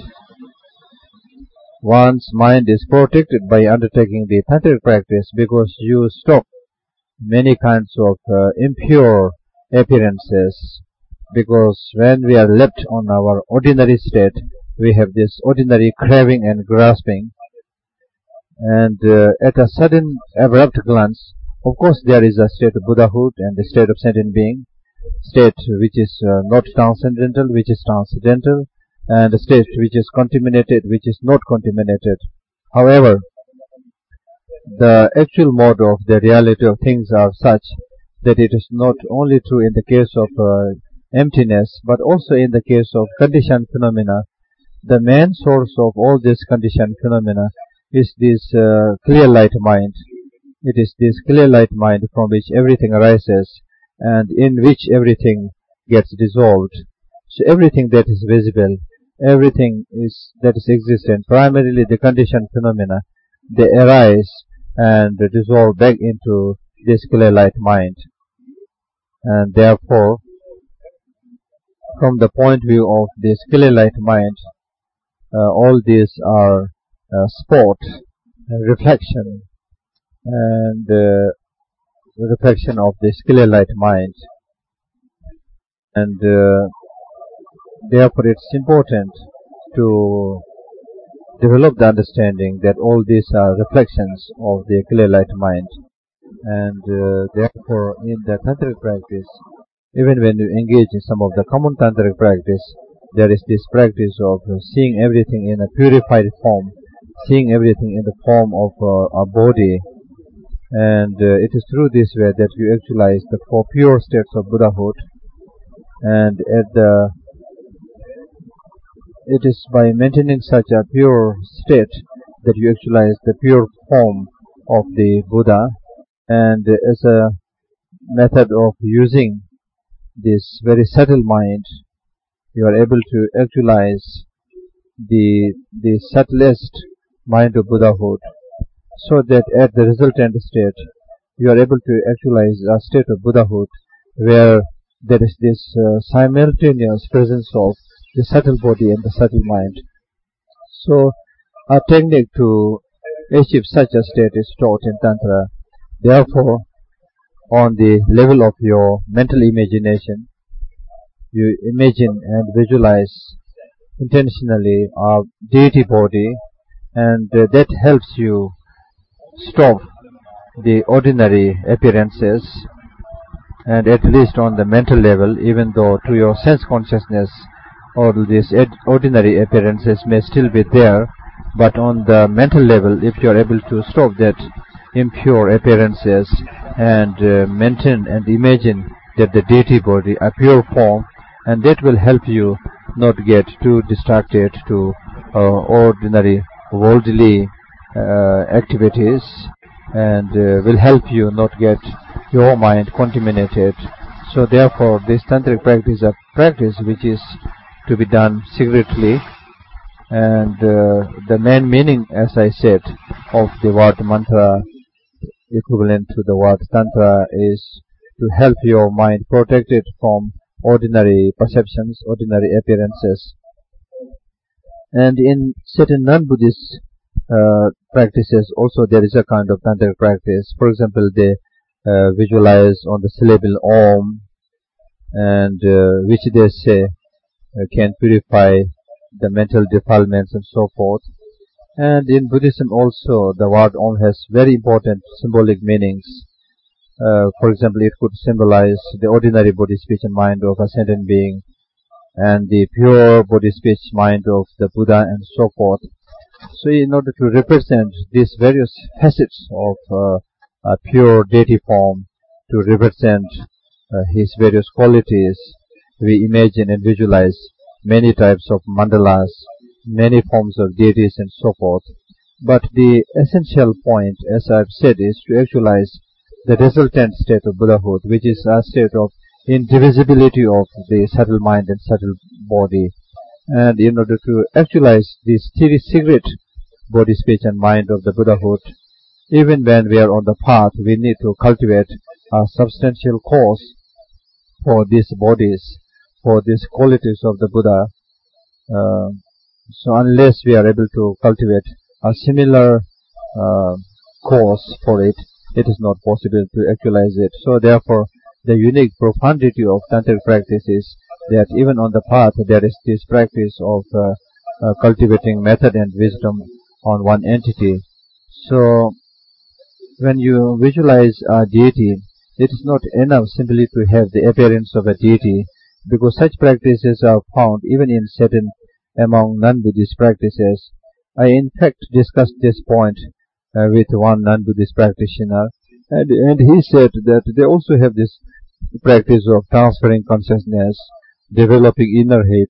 One's mind is protected by undertaking the tantric practice because you stop many kinds of impure appearances. Because when we are left on our ordinary state, we have this ordinary craving and grasping, and at a sudden abrupt glance, of course there is a state of Buddhahood and a state of sentient being, state which is not transcendental, which is transcendental, and a state which is contaminated, which is not contaminated. However, the actual mode of the reality of things are such that it is not only true in the case of emptiness, but also in the case of conditioned phenomena. The main source of all these conditioned phenomena is this clear light mind. It is this clear light mind from which everything arises and in which everything gets dissolved. So everything that is visible, everything that is existent, primarily the conditioned phenomena, they arise and dissolve back into this clear light mind. And therefore, from the point of view of this clear light mind, all these are spot, reflection, and reflection of this clear light mind. And therefore it's important to develop the understanding that all these are reflections of the clear light mind. And therefore in the tantric practice, even when you engage in some of the common tantric practice, there is this practice of seeing everything in a purified form, seeing everything in the form of a body. And it is through this way that you actualize the four pure states of Buddhahood. And it is by maintaining such a pure state that you actualize the pure form of the Buddha. And as a method of using this very subtle mind, you are able to actualize the subtlest mind of Buddhahood, so that at the resultant state you are able to actualize a state of Buddhahood where there is this simultaneous presence of the subtle body and the subtle mind. So a technique to achieve such a state is taught in Tantra. Therefore, on the level of your mental imagination, you imagine and visualize intentionally a deity body, and that helps you stop the ordinary appearances, and at least on the mental level, even though to your sense consciousness all these ordinary appearances may still be there, but on the mental level, if you are able to stop that impure appearances and maintain and imagine that the deity body, a pure form, and that will help you not get too distracted to ordinary worldly activities, and will help you not get your mind contaminated. So therefore this tantric practice is a practice which is to be done secretly, and the main meaning, as I said, of the word mantra, equivalent to the word tantra, is to help your mind protect it from ordinary perceptions, ordinary appearances. And in certain non-Buddhist practices also there is a kind of tantric practice. For example, they visualize on the syllable Om, and which they say can purify the mental defilements and so forth. And in Buddhism also the word Om has very important symbolic meanings. For example, it could symbolize the ordinary body, speech and mind of a sentient being, and the pure body, speech, mind of the Buddha, and so forth. So in order to represent these various facets of a pure deity form, to represent his various qualities, we imagine and visualize many types of mandalas, many forms of deities and so forth. But the essential point, as I've said, is to actualize the resultant state of Buddhahood, which is a state of indivisibility of the subtle mind and subtle body. And in order to actualize this secret body, speech and mind of the Buddhahood, even when we are on the path, we need to cultivate a substantial cause for these bodies, for these qualities of the Buddha. So unless we are able to cultivate a similar cause for it, it is not possible to actualize it. So therefore, the unique profundity of tantric practice is that even on the path there is this practice of cultivating method and wisdom on one entity. So when you visualize a deity, it is not enough simply to have the appearance of a deity, because such practices are found even in certain among non-Buddhist practices. I in fact discussed this point with one non-Buddhist practitioner, and he said that they also have this practice of transferring consciousness, developing inner heat,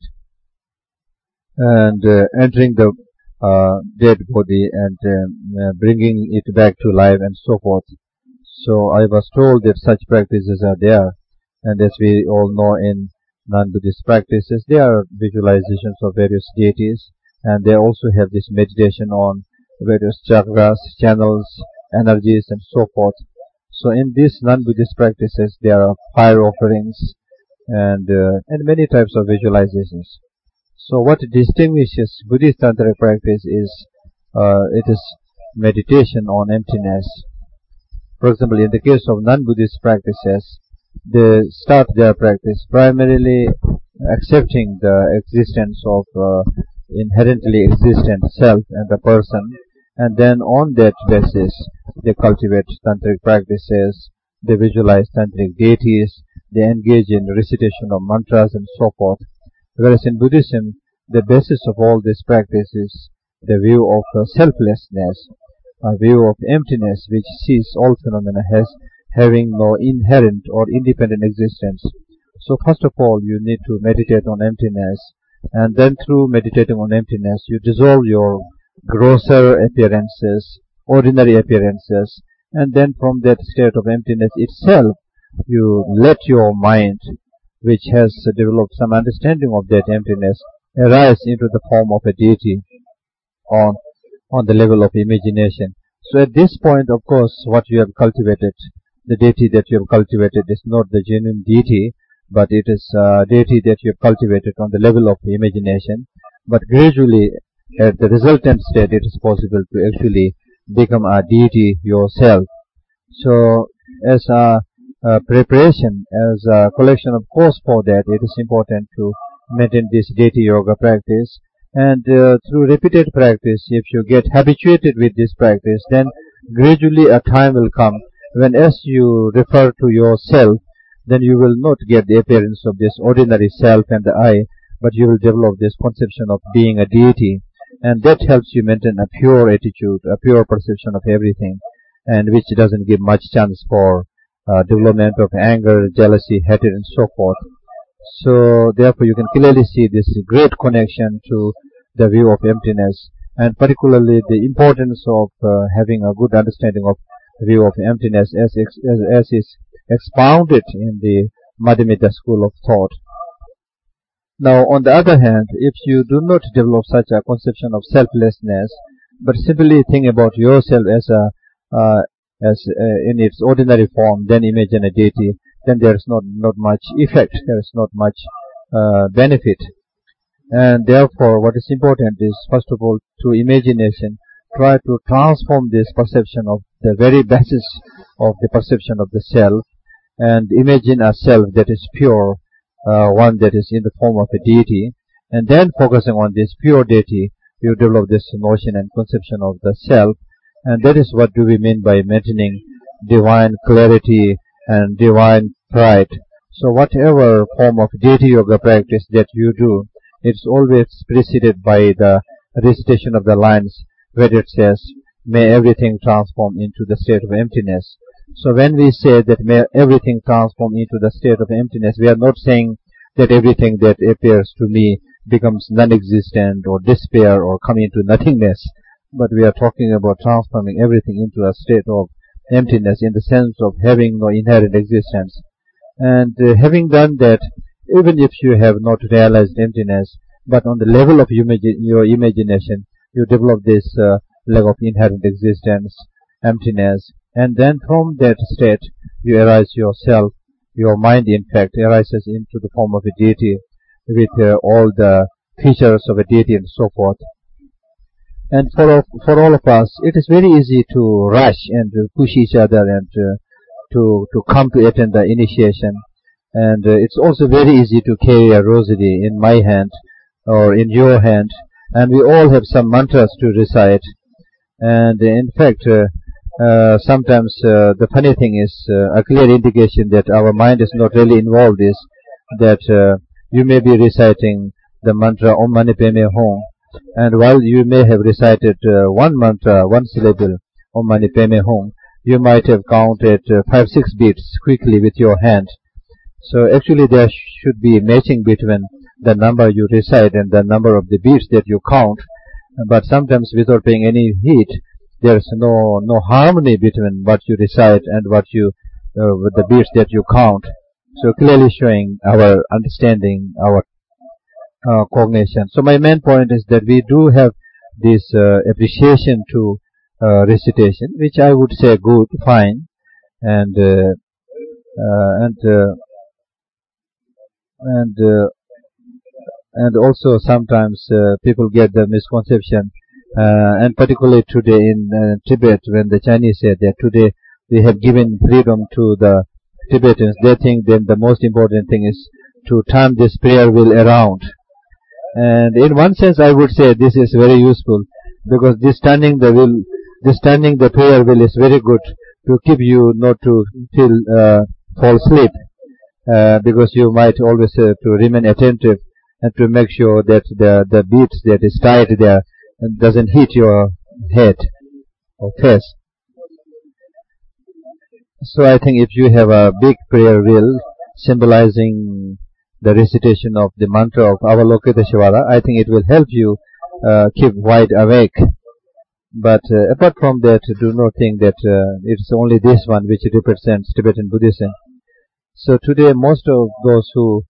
and entering the dead body and bringing it back to life and so forth. So I was told that such practices are there, and as we all know in non-Buddhist practices, there are visualizations of various deities, and they also have this meditation on various chakras, channels, energies, and so forth. So in these non-Buddhist practices, there are fire offerings and many types of visualizations. So what distinguishes Buddhist tantric practice is it is meditation on emptiness. For example, in the case of non-Buddhist practices, they start their practice primarily accepting the existence of inherently existent self and the person, and then on that basis they cultivate tantric practices, they visualize tantric deities, they engage in recitation of mantras and so forth. Whereas in Buddhism, the basis of all this practice is the view of selflessness, a view of emptiness which sees all phenomena as having no inherent or independent existence. So first of all, you need to meditate on emptiness, and then through meditating on emptiness, you dissolve your grosser appearances, ordinary appearances, and then from that state of emptiness itself, you let your mind, which has developed some understanding of that emptiness, arise into the form of a deity on the level of imagination. So at this point, of course, what you have cultivated, the deity that you have cultivated is not the genuine deity, but it is a deity that you have cultivated on the level of imagination. But gradually, at the resultant state, it is possible to actually become a deity yourself. So as a preparation, as a collection of course for that, it is important to maintain this deity yoga practice. And through repeated practice, if you get habituated with this practice, then gradually a time will come when as you refer to yourself, then you will not get the appearance of this ordinary self and the I, but you will develop this conception of being a deity. And that helps you maintain a pure attitude, a pure perception of everything, and which doesn't give much chance for development of anger, jealousy, hatred, and so forth. So therefore you can clearly see this great connection to the view of emptiness, and particularly the importance of having a good understanding of view of emptiness as is expounded in the Madhyamita school of thought. Now on the other hand, if you do not develop such a conception of selflessness, but simply think about yourself as in its ordinary form, then imagine a deity, then there is not much effect, there is not much benefit. And therefore what is important is, first of all, through imagination, try to transform this perception of the very basis of the perception of the self, and imagine a self that is pure, one that is in the form of a deity, and then focusing on this pure deity, you develop this notion and conception of the self. And that is what do we mean by maintaining divine clarity and divine pride. So whatever form of deity yoga practice that you do, it's always preceded by the recitation of the lines where it says, may everything transform into the state of emptiness. So when we say that may everything transform into the state of emptiness, we are not saying that everything that appears to me becomes non-existent or despair or come into nothingness, but we are talking about transforming everything into a state of emptiness in the sense of having no inherent existence. And having done that, even if you have not realized emptiness, but on the level of your imagination, you develop this level of inherent existence, emptiness, and then from that state you arise yourself. Your mind, in fact, arises into the form of a deity with all the features of a deity and so forth. And for all of us, it is very easy to rush and to push each other and to come to attend the initiation. And it's also very easy to carry a rosary in my hand or in your hand, and we all have some mantras to recite. And in fact, sometimes the funny thing is a clear indication that our mind is not really involved is that you may be reciting the mantra Om Mani Padme Hum, and while you may have recited one mantra, one syllable Om Mani Padme Hum, you might have counted 5-6 beats quickly with your hand. So actually there should be matching between the number you recite and the number of the beats that you count, but sometimes without paying any heed, there's no harmony between what you recite and what you with the beats that you count. So clearly showing our understanding, our cognition. So my main point is that we do have this appreciation to recitation, which I would say good, fine, and also sometimes people get the misconception, and particularly today in Tibet, when the Chinese say that today we have given freedom to the Tibetans, they think then the most important thing is to turn this prayer wheel around. And in one sense I would say this is very useful, because this turning the prayer wheel is very good to keep you not to fall asleep, because you might always have to remain attentive and to make sure that the beats that is tied there doesn't hit your head or face. So I think if you have a big prayer wheel symbolizing the recitation of the mantra of Avalokiteshvara, I think it will help you keep wide awake. But apart from that, do not think that it's only this one which represents Tibetan Buddhism. So today most of those who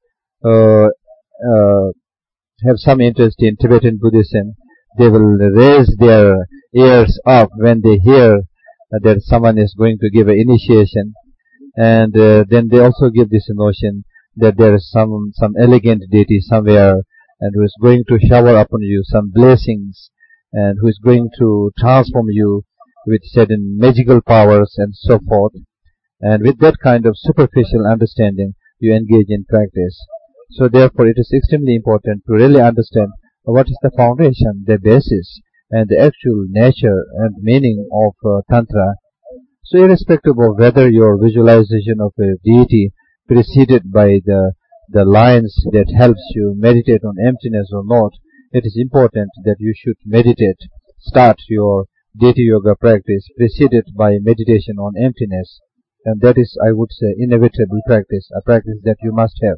have some interest in Tibetan Buddhism, they will raise their ears up when they hear that someone is going to give an initiation, and then they also give this notion that there is some elegant deity somewhere, and who is going to shower upon you some blessings, and who is going to transform you with certain magical powers and so forth. And with that kind of superficial understanding, you engage in practice. So therefore it is extremely important to really understand what is the foundation, the basis, and the actual nature and meaning of Tantra. So irrespective of whether your visualization of a deity preceded by the lines that helps you meditate on emptiness or not, it is important that you should meditate, start your deity yoga practice preceded by meditation on emptiness. And that is, I would say, inevitable practice, a practice that you must have.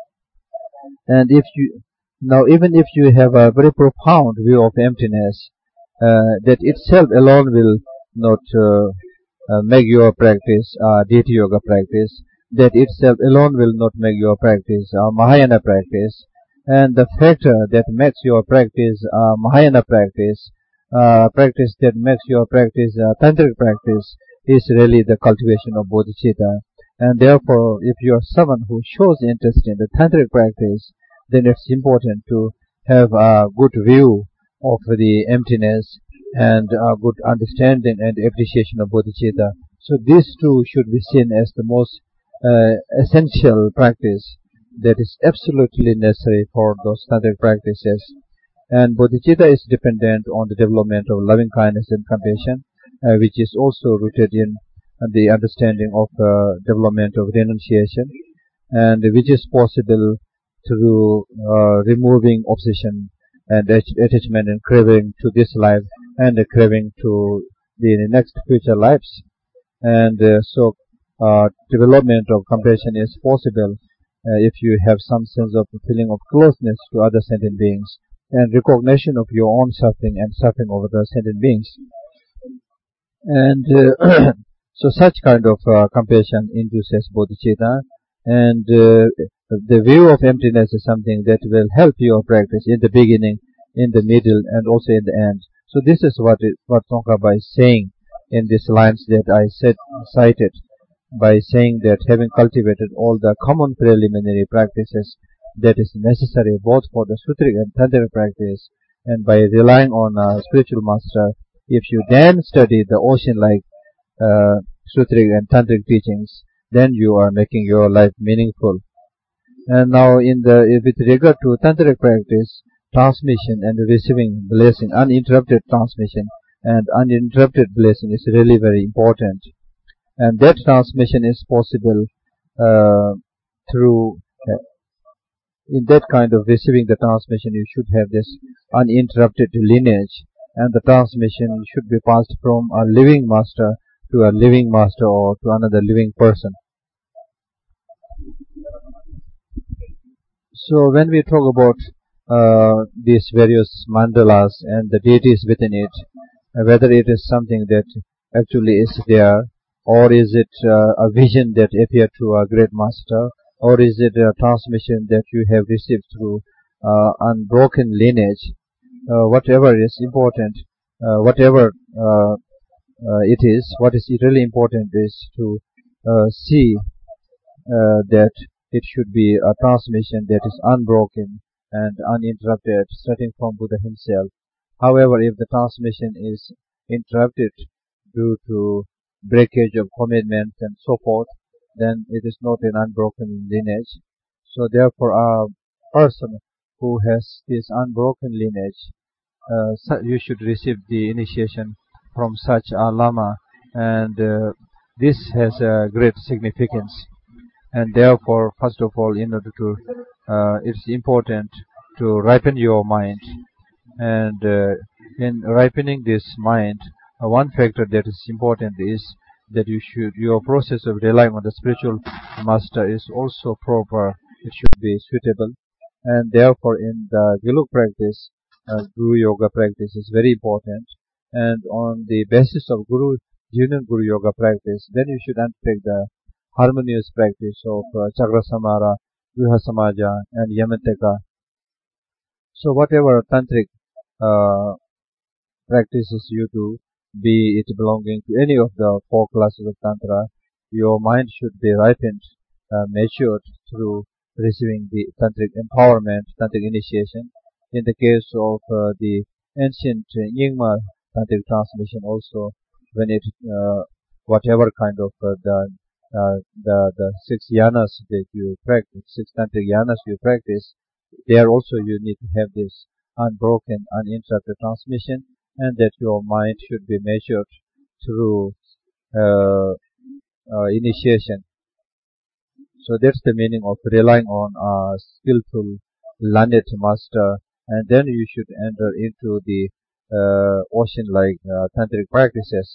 And even if you have a very profound view of emptiness, that itself alone will not make your practice deity yoga practice. That itself alone will not make your practice Mahayana practice. And the factor that makes your practice Mahayana practice, practice that makes your practice tantric practice, is really the cultivation of bodhicitta. And therefore, if you are someone who shows interest in the tantric practice, then it's important to have a good view of the emptiness and a good understanding and appreciation of bodhicitta. So these two should be seen as the most essential practice that is absolutely necessary for those tantric practices. And bodhicitta is dependent on the development of loving kindness and compassion, which is also rooted in the understanding of development of renunciation, and which is possible through removing obsession and attachment and craving to this life and craving to the next future lives. And so development of compassion is possible if you have some sense of feeling of closeness to other sentient beings and recognition of your own suffering and suffering of other sentient beings. And so such kind of compassion induces bodhicitta, and the view of emptiness is something that will help your practice in the beginning, in the middle, and also in the end. So this is what Tsongkhapa is saying in these lines that I cited, by saying that having cultivated all the common preliminary practices that is necessary both for the sutric and tantric practice, and by relying on a spiritual master, if you then study the ocean-like sutric and tantric teachings, then you are making your life meaningful. And now with regard to tantric practice, transmission and receiving blessing, uninterrupted transmission and uninterrupted blessing is really very important. And that transmission is possible through in that kind of receiving the transmission, you should have this uninterrupted lineage, and the transmission should be passed from a living master to a living master or to another living person. So when we talk about these various mandalas and the deities within it, whether it is something that actually is there, or is it a vision that appeared to a great master, or is it a transmission that you have received through unbroken lineage? Whatever is important, whatever it is, what is really important is to see that it should be a transmission that is unbroken and uninterrupted, starting from Buddha himself. However, if the transmission is interrupted due to breakage of commitments and so forth, then it is not an unbroken lineage. So therefore, a person who has this unbroken lineage, you should receive the initiation from such a Lama, and this has a great significance. And therefore, first of all, in order to, it's important to ripen your mind. And in ripening this mind, one factor that is important is that your process of relying on the spiritual master is also proper. It should be suitable. And therefore, in the Gelug practice, Guru Yoga practice is very important. And on the basis of genuine Guru Yoga practice, then you should undertake the harmonious practice of Chakra Samara, Griha Samaja, and Yamataka. So whatever tantric practices you do, be it belonging to any of the 4 classes of Tantra, your mind should be ripened, matured through receiving the tantric empowerment, tantric initiation. In the case of the ancient Nyingma tantric transmission also, when it whatever kind of the 6 yanas that you practice, 6 tantric yanas you practice, there also you need to have this unbroken, uninterrupted transmission, and that your mind should be measured through initiation. So that's the meaning of relying on a skillful, learned master, and then you should enter into the ocean-like tantric practices.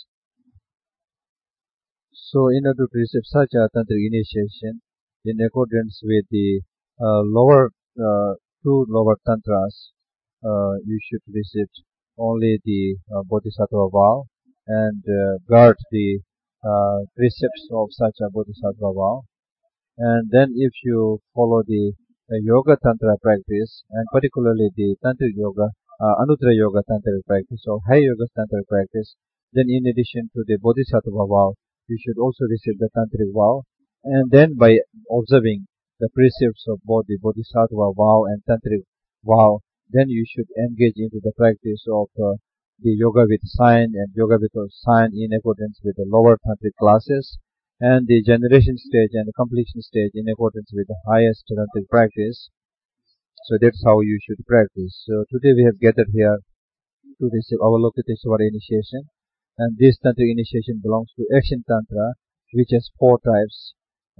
So in order to receive such a tantric initiation, in accordance with the lower 2 lower tantras, you should receive only the Bodhisattva vow and guard the precepts of such a Bodhisattva vow. And then if you follow the Yoga Tantra practice, and particularly the Tantric Yoga, Anuttara Yoga Tantric practice, or High Yoga Tantric practice, then in addition to the Bodhisattva vow, you should also receive the Tantric vow. And then by observing the precepts of both the Bodhisattva vow and Tantric vow, then you should engage into the practice of the Yoga with sign and Yoga without sign in accordance with the lower Tantric classes, and the generation stage and the completion stage in accordance with the highest tantric practice. So that's how you should practice. So today we have gathered here to receive Avalokiteshvara initiation, and this tantric initiation belongs to Action Tantra, which has 4 types.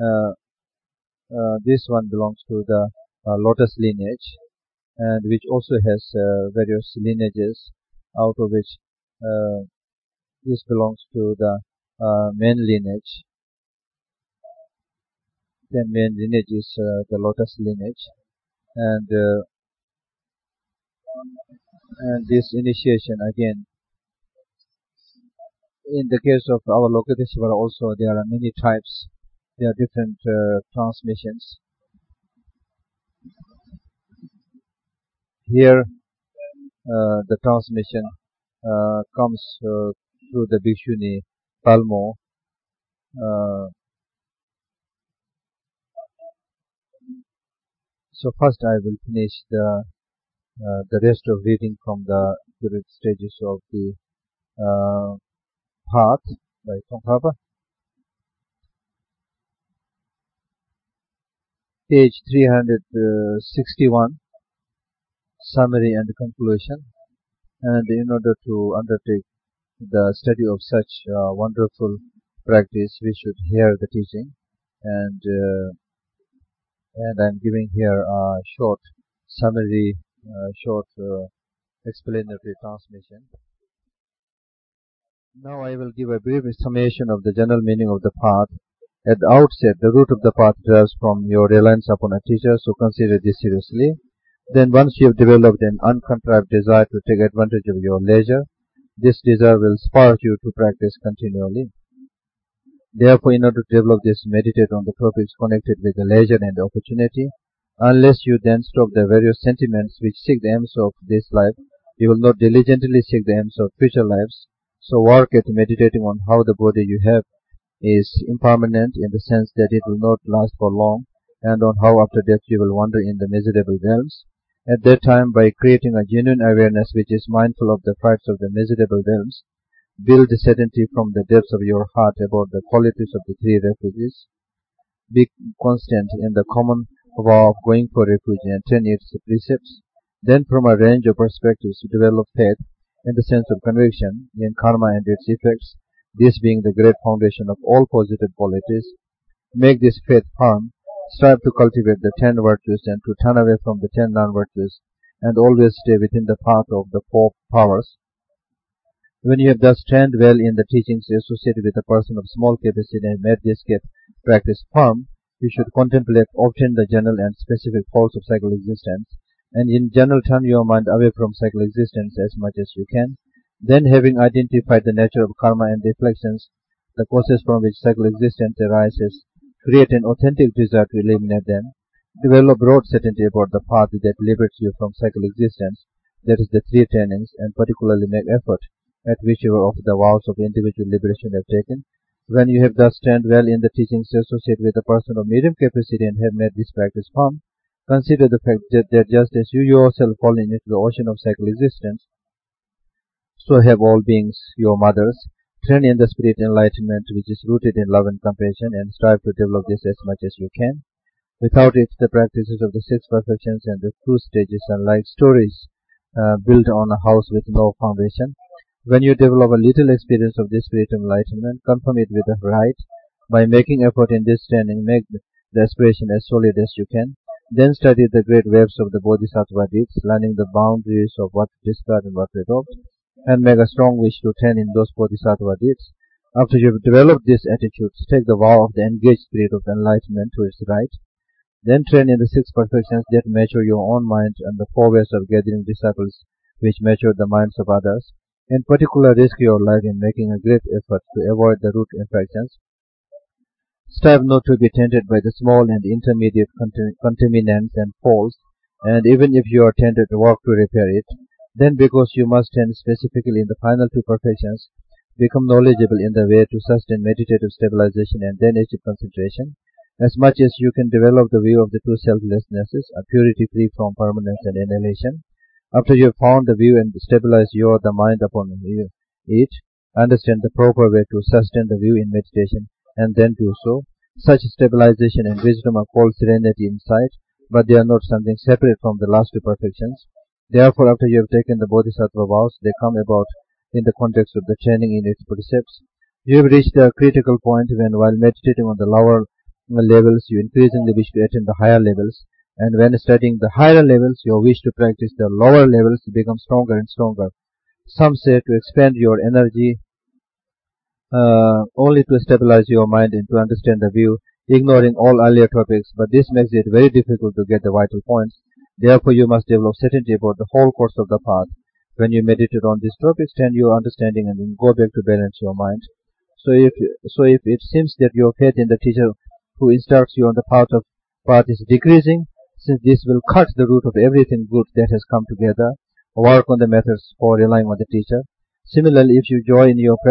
This one belongs to the Lotus lineage, and which also has various lineages, out of which this belongs to the main lineage. Then main lineage is the Lotus lineage, and this initiation again, in the case of Avalokiteshvara also, there are many types. There are different transmissions. Here the transmission comes through the Bhikshuni Palmo. So first I will finish the rest of reading from the different stages of the path by Tsongkhapa. Page 361, summary and conclusion. And in order to undertake the study of such wonderful practice, we should hear the teaching, and I'm giving here a short summary, short explanatory transmission. Now I will give a brief summation of the general meaning of the path. At the outset, the root of the path derives from your reliance upon a teacher, so consider this seriously. Then once you have developed an uncontrived desire to take advantage of your leisure, this desire will spark you to practice continually. Therefore, in order to develop this, meditate on the topics connected with the leisure and the opportunity. Unless you then stop the various sentiments which seek the aims of this life, you will not diligently seek the aims of future lives. So work at meditating on how the body you have is impermanent in the sense that it will not last for long, and on how after death you will wander in the miserable realms. At that time, by creating a genuine awareness which is mindful of the facts of the miserable realms, build certainty from the depths of your heart about the qualities of the three refuges. Be constant in the common vow of going for refuge and train its precepts. Then from a range of perspectives develop faith in the sense of conviction in karma and its effects, this being the great foundation of all positive qualities. Make this faith firm. Strive to cultivate the 10 virtues and to turn away from the 10 non-virtues, and always stay within the path of the 4 powers. When you have thus trained well in the teachings associated with a person of small capacity and made this practice firm, you should contemplate often the general and specific faults of cycle existence, and in general turn your mind away from cycle existence as much as you can. Then, having identified the nature of karma and the reflections, the causes from which cycle existence arises, create an authentic desire to eliminate them. Develop broad certainty about the path that liberates you from cycle existence, that is the 3 trainings, and particularly make effort at whichever of the vows of individual liberation you have taken. When you have thus trained well in the teachings associated with a person of medium capacity and have made this practice firm, consider the fact that just as you yourself fall into the ocean of cycle existence, so have all beings your mothers. Train in the spirit enlightenment which is rooted in love and compassion, and strive to develop this as much as you can. Without it, the practices of the 6 perfections and the 2 stages are like stories built on a house with no foundation. When you develop a little experience of this spiritual enlightenment, confirm it with a right. By making effort in this training, make the aspiration as solid as you can. Then study the great waves of the Bodhisattva deeds, learning the boundaries of what to discard and what to adopt, and make a strong wish to train in those Bodhisattva deeds. After you have developed these attitudes, take the vow of the engaged spirit of enlightenment to its right. Then train in the 6 perfections that mature your own mind and the 4 ways of gathering disciples which mature the minds of others. In particular, risk your life in making a great effort to avoid the root infections. Strive not to be tainted by the small and intermediate contaminants and faults, and even if you are tainted, work to repair it. Then, because you must tend specifically in the final 2 perfections, become knowledgeable in the way to sustain meditative stabilization and then achieve concentration. As much as you can develop the view of the 2 selflessnesses, a purity free from permanence and annihilation. After you have found the view and stabilized the mind upon it, understand the proper way to sustain the view in meditation, and then do so. Such stabilization and wisdom are called serenity in sight, but they are not something separate from the last 2 perfections. Therefore, after you have taken the Bodhisattva vows, they come about in the context of the training in its precepts. You have reached a critical point when, while meditating on the lower levels, you increasingly wish to attain the higher levels, and when studying the higher levels, your wish to practice the lower levels becomes stronger and stronger. Some say to expand your energy only to stabilize your mind and to understand the view, ignoring all earlier topics, but this makes it very difficult to get the vital points. Therefore, you must develop certainty about the whole course of the path. When you meditate on these topics, extend your understanding and then go back to balance your mind. So if it seems that your faith in the teacher who instructs you on the path is decreasing, since this will cut the root of everything good that has come together, work on the methods for relying on the teacher. Similarly, if your joys in your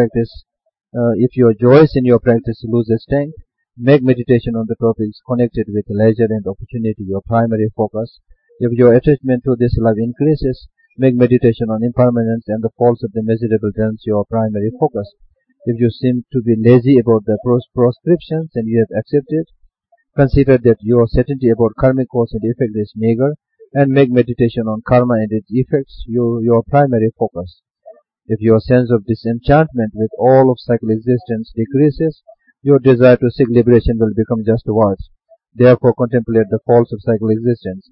practice loses strength, make meditation on the topics connected with leisure and opportunity your primary focus. If your attachment to this life increases, make meditation on impermanence and the faults of the miserable realms your primary focus. If you seem to be lazy about the proscriptions and you have accepted, consider that your certainty about karmic cause and effect is meager, and make meditation on karma and its effects your primary focus. If your sense of disenchantment with all of cycle existence decreases, your desire to seek liberation will become just words. Therefore, contemplate the faults of cycle existence.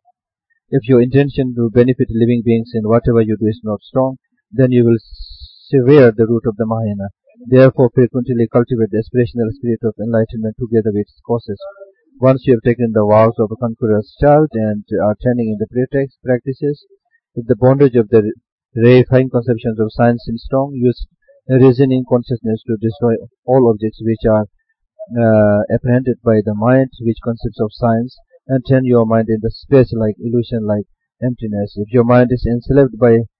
If your intention to benefit living beings in whatever you do is not strong, then you will sever the root of the Mahayana. Therefore, frequently cultivate the aspirational spirit of enlightenment together with its causes. Once you have taken the vows of a conqueror's child and are training in the pretext practices, if the bondage of the rarefying conceptions of science is strong, use reasoning consciousness to destroy all objects which are apprehended by the mind, which consists of science, and turn your mind in the space like illusion, like emptiness. If your mind is enslaved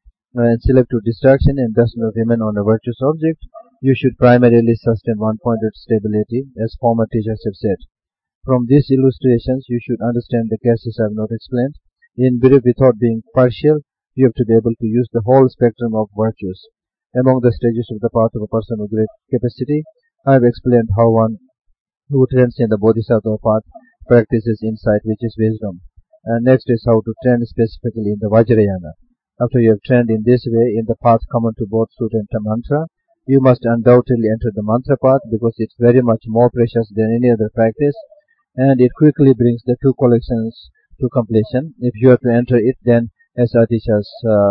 to distraction and does not remain on a virtuous object, you should primarily sustain one-pointed stability, as former teachers have said. From these illustrations, you should understand the cases I have not explained. In brief, without being partial, you have to be able to use the whole spectrum of virtues. Among the stages of the path of a person with great capacity, I have explained how one who trains in the Bodhisattva path practices insight, which is wisdom. And next is how to train specifically in the Vajrayana. After you have trained in this way in the path common to both Sutta and Mantra, you must undoubtedly enter the Mantra path because it's very much more precious than any other practice, and it quickly brings the two collections to completion. If you are to enter it, then as Atisha's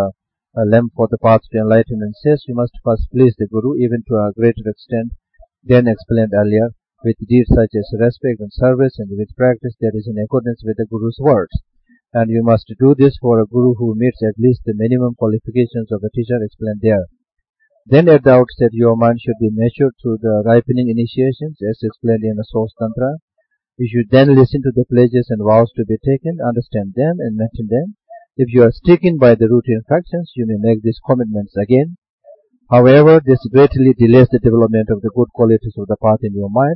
lamp for the path to enlightenment says, you must first please the Guru, even to a greater extent than explained earlier, with deeds such as respect and service, and with practice that is in accordance with the Guru's words. And you must do this for a Guru who meets at least the minimum qualifications of a teacher explained there. Then at the outset, your mind should be matured through the ripening initiations as explained in the Source Tantra. You should then listen to the pledges and vows to be taken, understand them and maintain them. If you are stricken by the routine factions, you may make these commitments again. However, this greatly delays the development of the good qualities of the path in your mind.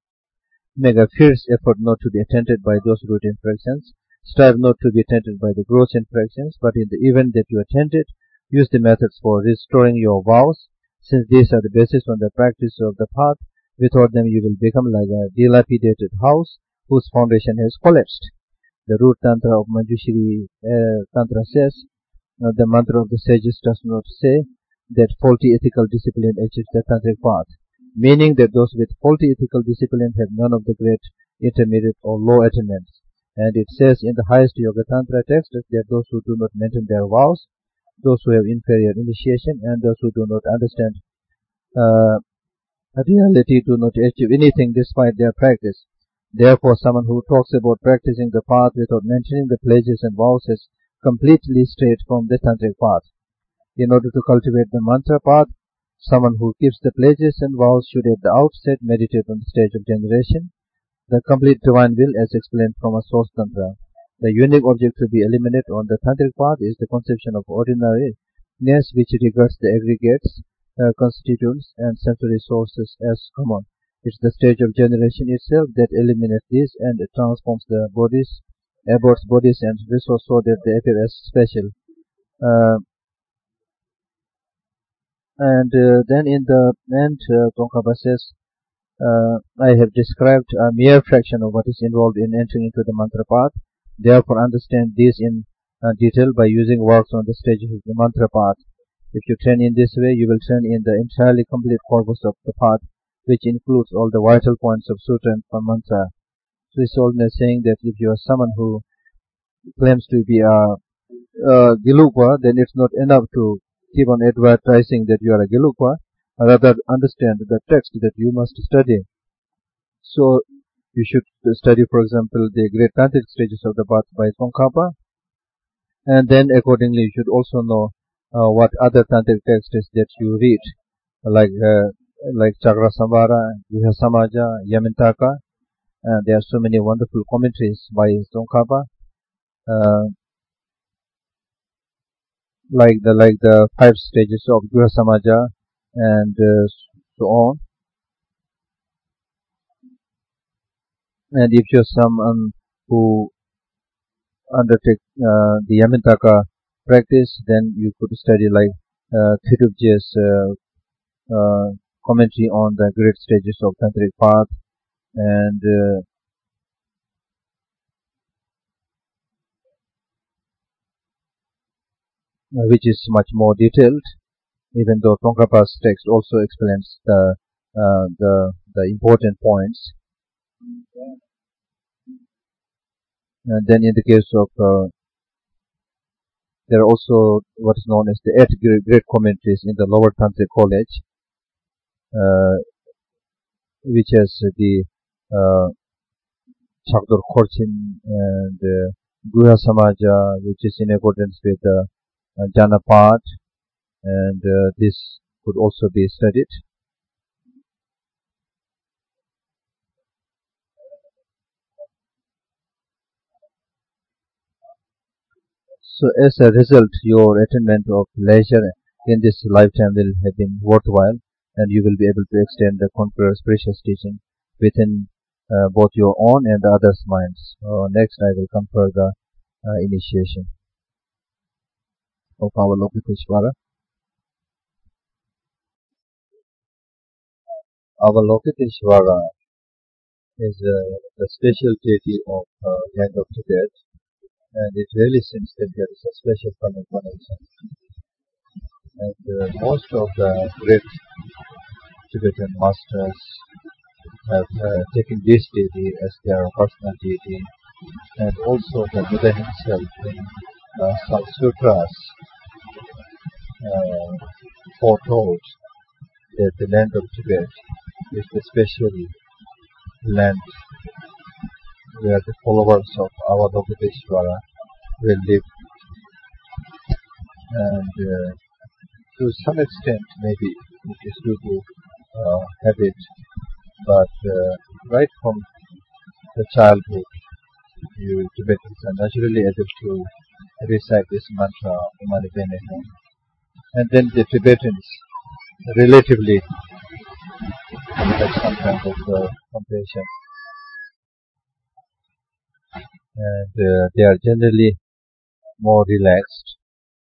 Make a fierce effort not to be tainted by those routine fractions. Strive not to be tainted by the gross infractions, but in the event that you are tainted, use the methods for restoring your vows, since these are the basis on the practice of the path. Without them, you will become like a dilapidated house whose foundation has collapsed. The root tantra of Manjushri Tantra says, the mantra of the sages does not say that faulty ethical discipline achieves the tantric path, meaning that those with faulty ethical discipline have none of the great intermediate or low attainments. And it says in the highest Yoga Tantra text that those who do not maintain their vows, those who have inferior initiation, and those who do not understand reality do not achieve anything despite their practice. Therefore, someone who talks about practicing the path without mentioning the pledges and vows has completely strayed from the tantric path. In order to cultivate the mantra path, someone who keeps the pledges and vows should at the outset meditate on the stage of generation, the complete divine will as explained from a Source Tantra. The unique object to be eliminated on the tantric path is the conception of ordinariness, which regards the aggregates, constituents and sensory sources as common. It's the stage of generation itself that eliminates this and transforms the bodies, aborts bodies and resources so that they appear as special. Then in the end, Tsongkhapa says, I have described a mere fraction of what is involved in entering into the mantra path. Therefore, understand this in detail by using works on the stages of the mantra path. If you train in this way, you will train in the entirely complete corpus of the path, which includes all the vital points of Sutra and mantra. So it's always saying that if you are someone who claims to be a Gelugpa, then it's not enough to keep on advertising that you are a Gelugpa. Rather, understand the text that you must study. So you should study, for example, the great tantric stages of the path by Tsongkhapa, and then accordingly you should also know what other tantric texts that you read, like Chakra Samvara, Viha Samaja, Yamintaka. There are so many wonderful commentaries by Tsongkhapa, like the 5 stages of Viha Samaja and so on. And if you're someone who undertake the Yamintaka practice, then you could study like Thirubje's commentary on the great stages of tantric path, and which is much more detailed. even though Tsongkhapa's text also explains the important points. And then in the case of there are also what is known as the 8 great commentaries in the Lower Tantric College, which has the Chakdor Khorchin and Guhya Samaja, which is in accordance with Janapat, and this could also be studied. So as a result, your attainment of leisure in this lifetime will have been worthwhile, and you will be able to extend the Conqueror's precious teaching within both your own and the others' minds. Next, I will confer the initiation of Avalokiteshvara. Avalokiteshvara is the special deity of land of Tibet, and it really seems that there is a special connection. And most of the great Tibetan masters have taken this deity as their personal deity, and also the Buddha himself in some sutras foretold that the land of Tibet is the special land where the followers of Avalokiteshvara will live. And to some extent, maybe it is due to habit, but right from the childhood, you Tibetans are naturally able to recite this mantra, Mani Padme Hum. And then the Tibetans relatively have some kind of compassion, and they are generally more relaxed.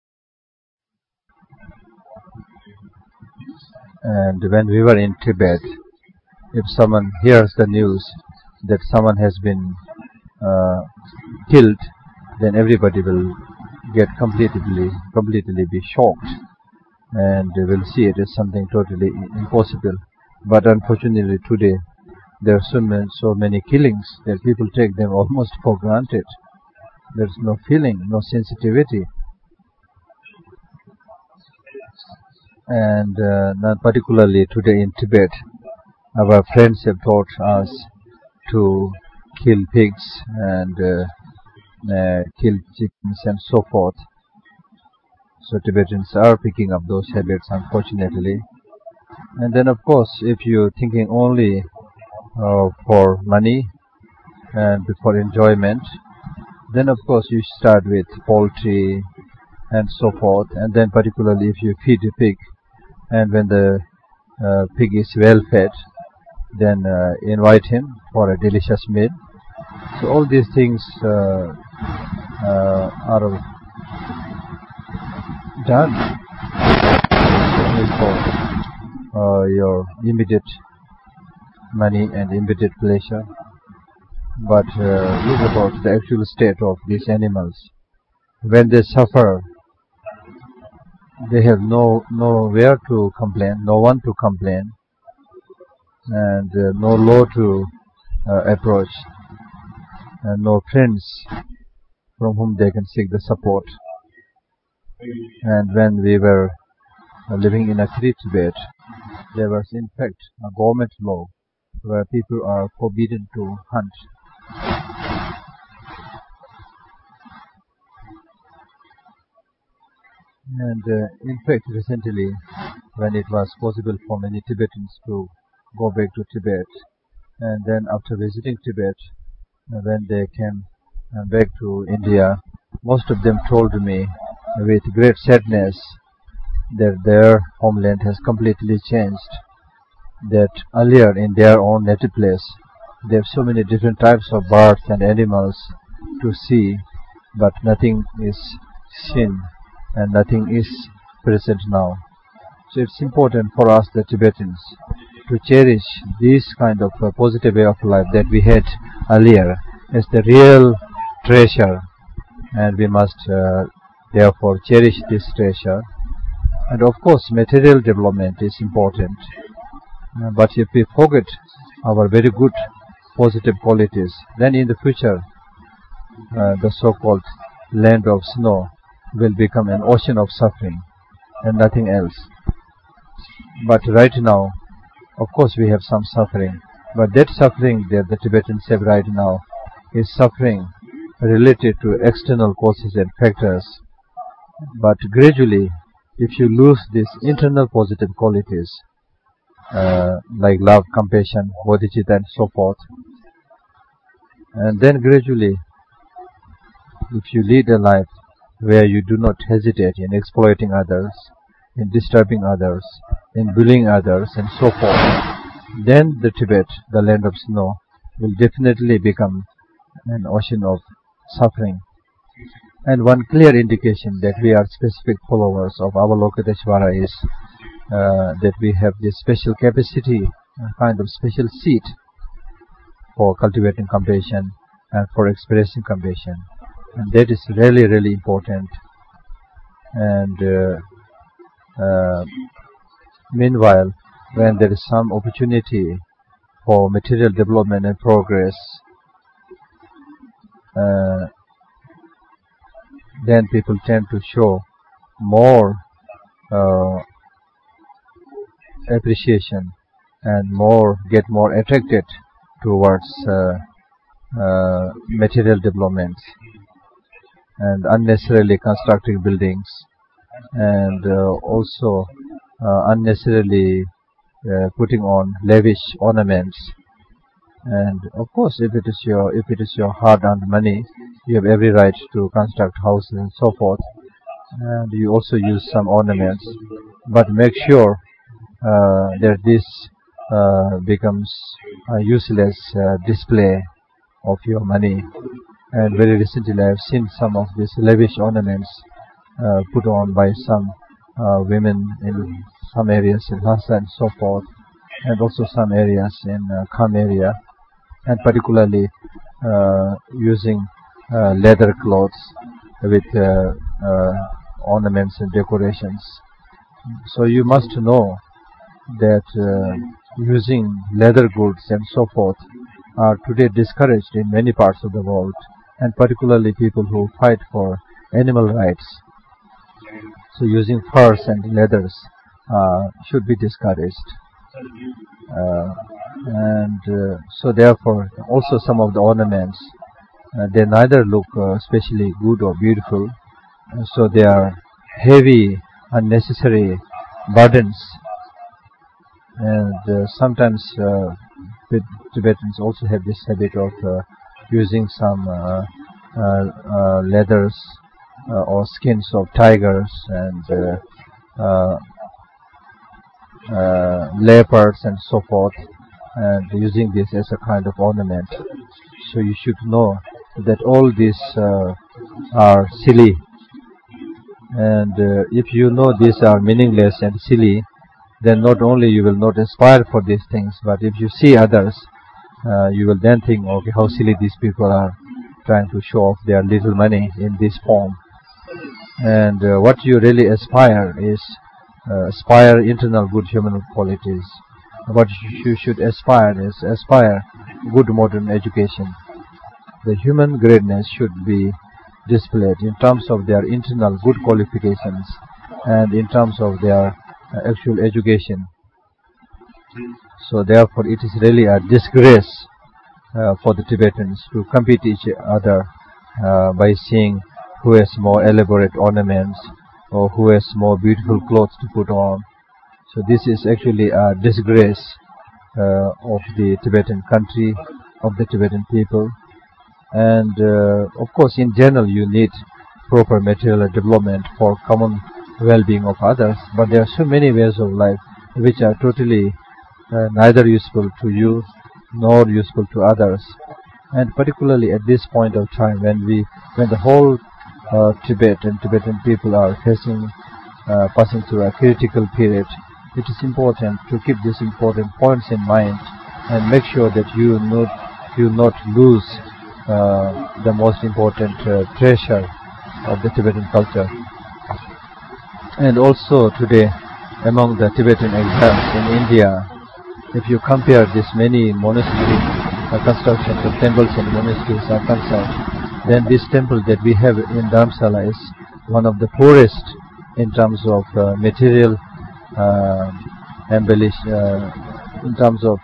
And when we were in Tibet, if someone hears the news that someone has been killed, then everybody will get completely be shocked, and they will see it as something totally impossible. But unfortunately today there are so many killings that people take them almost for granted. There's no feeling, no sensitivity. And not particularly today in Tibet, our friends have taught us to kill pigs and kill chickens and so forth. So Tibetans are picking up those habits, unfortunately. And then of course, if you're thinking only for money and for enjoyment, then of course you start with poultry and so forth. And then particularly if you feed a pig, and when the pig is well fed, then invite him for a delicious meal. So all these things are done for your immediate money and immediate pleasure. But look about the actual state of these animals. When they suffer, they have nowhere to complain, no one to complain, and no law to approach, and no friends from whom they can seek the support. And when we were living in Akri, Tibet, there was in fact a government law where people are forbidden to hunt. And in fact, recently, when it was possible for many Tibetans to go back to Tibet, and then after visiting Tibet, when they came back to India, most of them told me with great sadness that their homeland has completely changed, that earlier in their own native place, they have so many different types of birds and animals to see, but nothing is seen and nothing is present now. So it's important for us, the Tibetans, to cherish this kind of positive way of life that we had earlier as the real treasure, and we must therefore cherish this treasure And of course, material development is important. But if we forget our very good positive qualities, then in the future, the so-called land of snow will become an ocean of suffering and nothing else. But right now, of course, we have some suffering. But that suffering that the Tibetans have right now is suffering related to external causes and factors. But gradually, if you lose these internal positive qualities, like love, compassion, bodhicitta and so forth, and then gradually, if you lead a life where you do not hesitate in exploiting others, in disturbing others, in bullying others and so forth, then the Tibet, the land of snow, will definitely become an ocean of suffering. And one clear indication that we are specific followers of Avalokiteshvara is that we have this special capacity, a kind of special seat for cultivating compassion and for expressing compassion. And that is really, really important. And meanwhile, when there is some opportunity for material development and progress, then people tend to show more appreciation and get more attracted towards material development and unnecessarily constructing buildings, and also unnecessarily putting on lavish ornaments. And of course, if it is your hard-earned money, you have every right to construct houses and so forth, and you also use some ornaments. But make sure that this becomes a useless display of your money. And very recently, I have seen some of these lavish ornaments put on by some women in some areas in Lhasa and so forth, and also some areas in Kham area, and particularly using leather clothes with ornaments and decorations. So you must know that using leather goods and so forth are today discouraged in many parts of the world, and particularly people who fight for animal rights. So using furs and leathers should be discouraged. So therefore, also some of the ornaments, they neither look especially good or beautiful, so they are heavy, unnecessary burdens. And sometimes the Tibetans also have this habit of using some leathers or skins of tigers and leopards and so forth, and using this as a kind of ornament. So you should know that all these are silly, and if you know these are meaningless and silly, then not only you will not aspire for these things, but if you see others, you will then think, okay, how silly these people are, trying to show off their little money in this form. And what you really aspire is aspire internal good human qualities. What you should aspire is good modern education. The human greatness should be displayed in terms of their internal good qualifications and in terms of their actual education. So therefore it is really a disgrace for the Tibetans to compete each other by seeing who has more elaborate ornaments or who has more beautiful clothes to put on. So this is actually a disgrace of the Tibetan country, of the Tibetan people. And of course, in general, you need proper material development for common well-being of others, but there are so many ways of life which are totally neither useful to you nor useful to others. And particularly at this point of time, when the whole Tibet and Tibetan people are passing through a critical period, it is important to keep these important points in mind and make sure that you not lose the most important treasure of the Tibetan culture. And also today, among the Tibetan exiles in India, if you compare this many monastery constructions of temples and monasteries are concerned, then this temple that we have in Dharamsala is one of the poorest in terms of material in terms of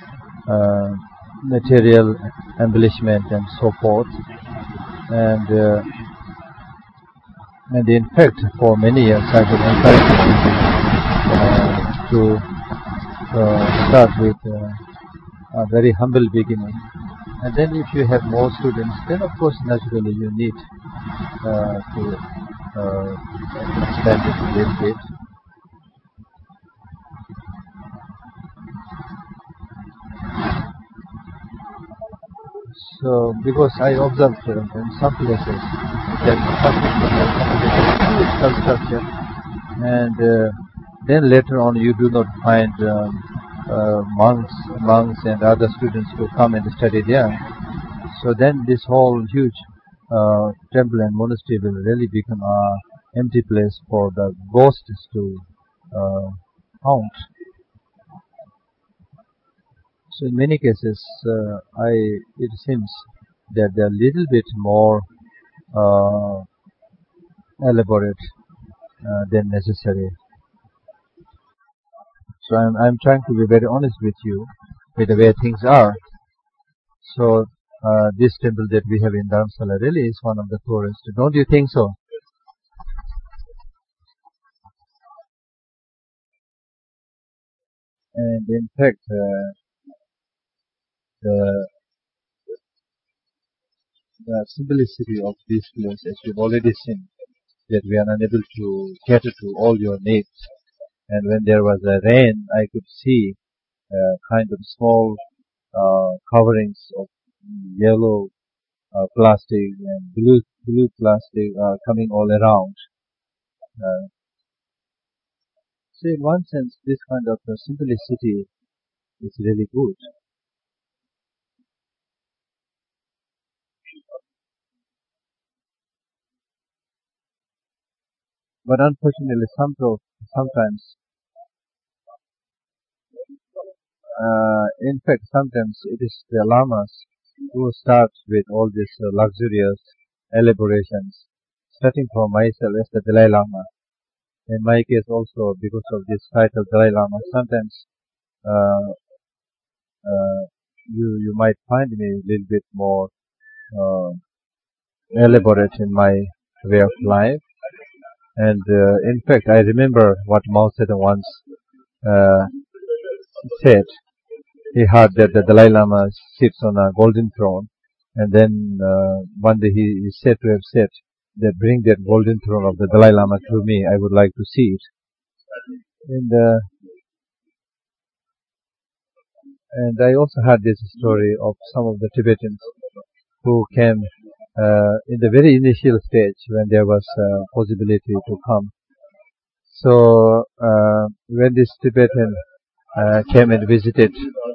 material embellishment and so forth. And in fact, for many years I have encouraged people to start with a very humble beginning. And then if you have more students, then of course naturally you need to expand it a little bit. So, because I observed in some places that construction, and then later on you do not find monks and other students who come and study there. So then this whole huge temple and monastery will really become an empty place for the ghosts to haunt. So in many cases, it seems that they are little bit more elaborate than necessary. So I'm trying to be very honest with you with the way things are. So this temple that we have in Dharamsala really is one of the poorest. Don't you think so? And in fact, the simplicity of this place, as we've already seen, that we are unable to cater to all your needs. And when there was a rain, I could see kind of small coverings of yellow plastic and blue plastic coming all around. So in one sense, this kind of simplicity is really good. But unfortunately, sometimes, in fact, sometimes it is the lamas who start with all these luxurious elaborations, starting from myself as the Dalai Lama. In my case also, because of this title Dalai Lama, sometimes you might find me a little bit more elaborate in my way of life. And in fact, I remember what Mao Zedong once said. He heard that the Dalai Lama sits on a golden throne, and then one day he is said to have said that bring that golden throne of the Dalai Lama to me, I would like to see it. And I also heard this story of some of the Tibetans who came in the very initial stage when there was a possibility to come. So when this Tibetan came and visited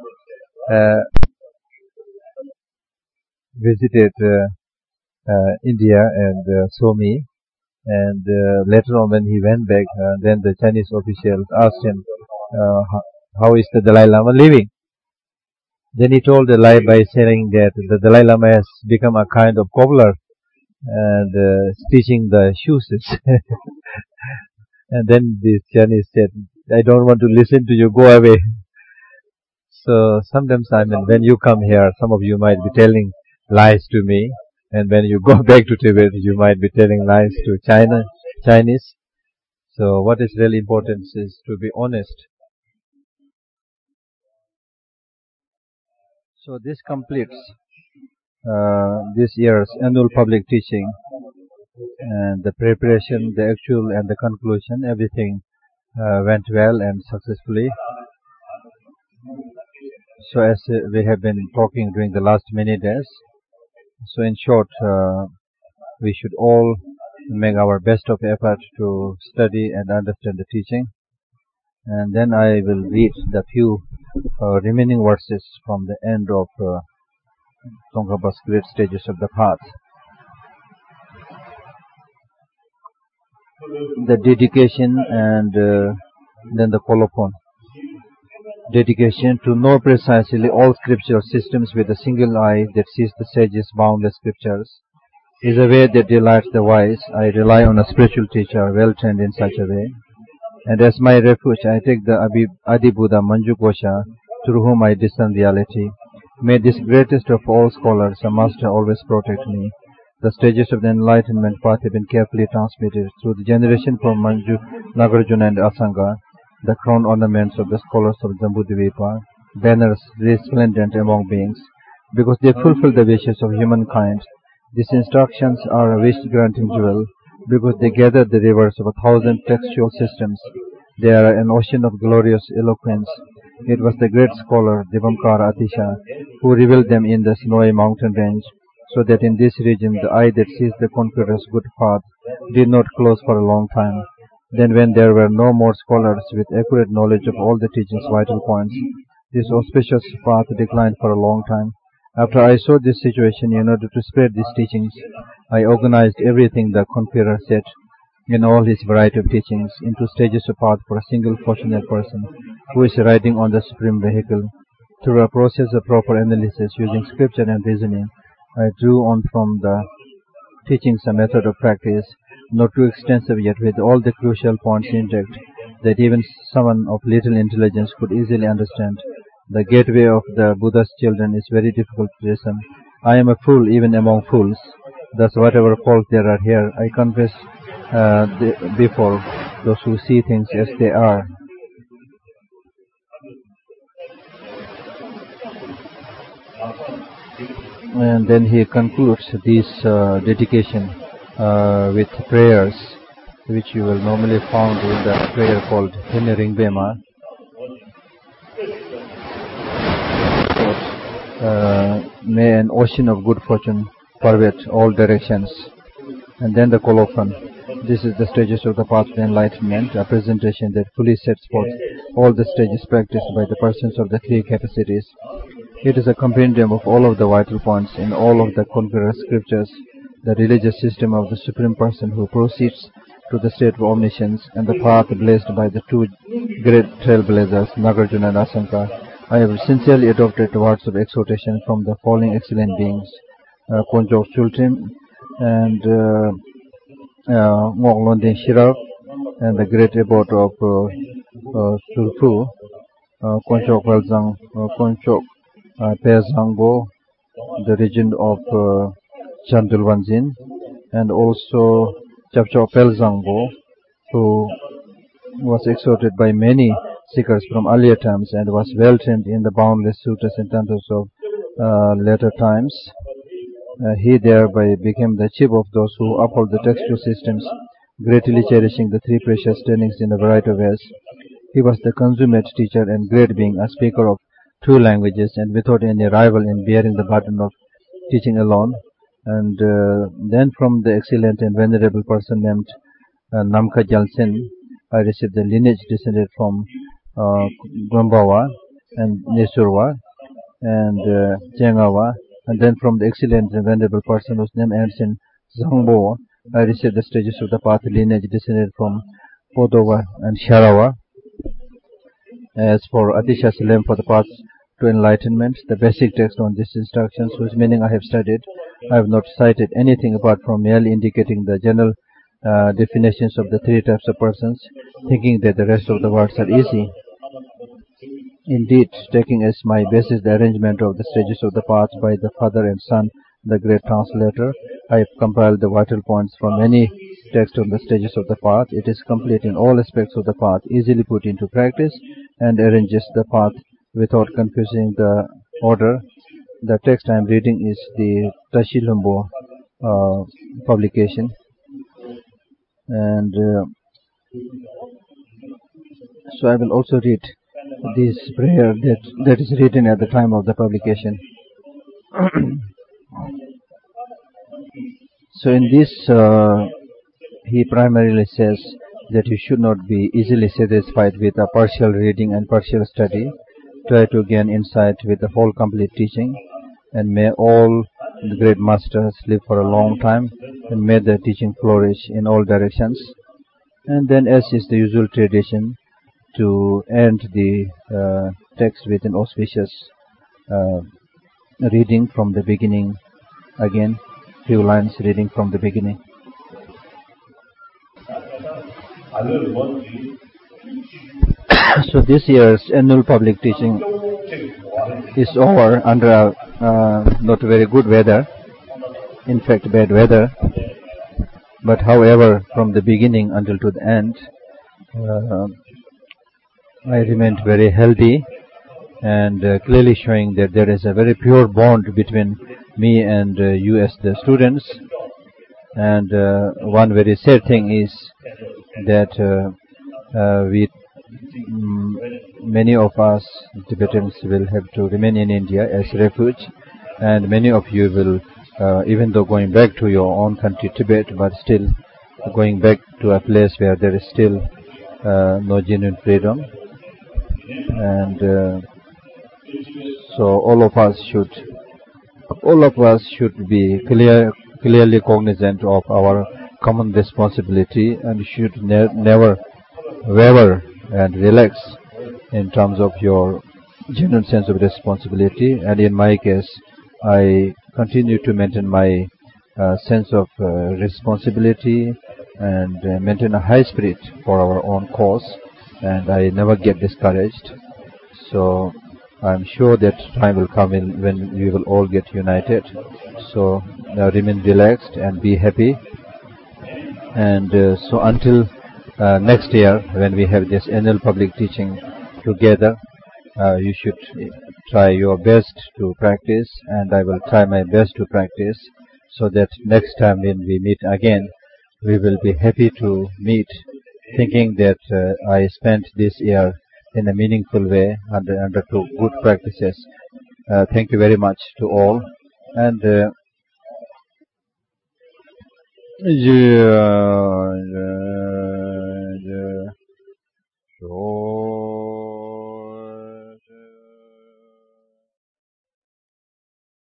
India and saw me, and later on when he went back, then the Chinese officials asked him, how is the Dalai Lama living? Then he told a lie by saying that the Dalai Lama has become a kind of cobbler and stitching the shoes. And then the Chinese said, I don't want to listen to you, go away. So sometimes, when you come here, some of you might be telling lies to me, and when you go back to Tibet, you might be telling lies to Chinese. So what is really important is to be honest. So this completes this year's annual public teaching, and the preparation, the actual and the conclusion, everything went well and successfully. So as we have been talking during the last many days, so in short, we should all make our best of effort to study and understand the teaching. And then I will read the few remaining verses from the end of Tsongkhapa's Great Stages of the Path. the dedication and then the colophon. Dedication to know precisely all scriptural systems with a single eye that sees the sage's boundless scriptures is a way that delights the wise. I rely on a spiritual teacher well trained in such a way. And as my refuge, I take the Adi Buddha Manju Kosha, through whom I discern reality. May this greatest of all scholars, a master, always protect me. The stages of the enlightenment path have been carefully transmitted through the generation from Manju, Nagarjuna and Asanga, the crown ornaments of the scholars of Jambudvipa, banners resplendent among beings, because they fulfill the wishes of humankind. These instructions are a wish-granting jewel, because they gather the rivers of 1,000 textual systems. They are an ocean of glorious eloquence. It was the great scholar Divankara Atisha who revealed them in the snowy mountain range, so that in this region the eye that sees the conqueror's good path did not close for a long time. Then when there were no more scholars with accurate knowledge of all the teaching's vital points, this auspicious path declined for a long time. After I saw this situation, in order to spread these teachings, I organized everything the conqueror said in all his variety of teachings into stages of path for a single fortunate person who is riding on the supreme vehicle. Through a process of proper analysis using scripture and reasoning, I drew on from the teachings a method of practice, not too extensive yet with all the crucial points intact, that even someone of little intelligence could easily understand. The gateway of the Buddha's children is very difficult to discern. I am a fool even among fools. Thus whatever faults there are here, I confess before those who see things as they are. And then he concludes this dedication with prayers, which you will normally find in the prayer called Hine Ringbema. May an ocean of good fortune pervade all directions. And then the colophon. This is the stages of the path to enlightenment, a presentation that fully sets forth all the stages practiced by the persons of the three capacities. It is a compendium of all of the vital points in all of the conqueror's scriptures, the religious system of the Supreme Person who proceeds to the state of omniscience, and the path blessed by the two great trailblazers, Nagarjuna and Asanka. I have sincerely adopted the words of exhortation from the following excellent beings, Konjok Chultim and Moklondin Shirab, and the great abbot of Sulfu, Konchok Welzang, Konchok Pezangbo, the regent of Chandulwanjin, and also Chapchok Pelzangbo, who was exhorted by many seekers from earlier times and was well trained in the boundless sutras and tantras of later times. He thereby became the chief of those who uphold the textual systems, greatly cherishing the three precious trainings in a variety of ways. He was the consummate teacher and great being, a speaker of two languages and without any rival in bearing the burden of teaching alone. And then from the excellent and venerable person named Namkha Gyaltsen, I received the lineage descended from Gombawa and Nesurwa and Jengawa. And then from the excellent and venerable person whose name ends in Zangbo, I received the stages of the path lineage descended from Podova and Sharawa. As for Atisha's lamp for the path to enlightenment, the basic text on these instructions, whose meaning I have studied, I have not cited anything apart from merely indicating the general definitions of the three types of persons, thinking that the rest of the words are easy. Indeed, taking as my basis the arrangement of the stages of the path by the father and son, the great translator, I have compiled the vital points from any text on the stages of the path. It is complete in all aspects of the path, easily put into practice, and arranges the path without confusing the order. The text I am reading is the Tashilumbo publication, and so I will also read this prayer that is written at the time of the publication. So in this he primarily says that you should not be easily satisfied with a partial reading and partial study. Try to gain insight with the whole complete teaching, and may all the great masters live for a long time, and may their teaching flourish in all directions. And then, as is the usual tradition, to end the text with an auspicious reading from the beginning. Again, few lines reading from the beginning. So this year's annual public teaching is over under not very good weather, in fact bad weather, but however from the beginning until to the end I remained very healthy and clearly showing that there is a very pure bond between me and you as the students. And one very sad thing is that many of us Tibetans will have to remain in India as refuge, and many of you will, even though going back to your own country Tibet, but still going back to a place where there is still no genuine freedom. And so all of us should be clearly cognizant of our common responsibility, and should never waver and relax in terms of your genuine sense of responsibility. And in my case, I continue to maintain my sense of responsibility and maintain a high spirit for our own cause, and I never get discouraged. So I'm sure that time will come in when we will all get united. So remain relaxed and be happy. And so until next year, when we have this annual public teaching together, you should try your best to practice, and I will try my best to practice, so that next time when we meet again, we will be happy to meet, thinking that I spent this year in a meaningful way and undertook good practices. Thank you very much to all. And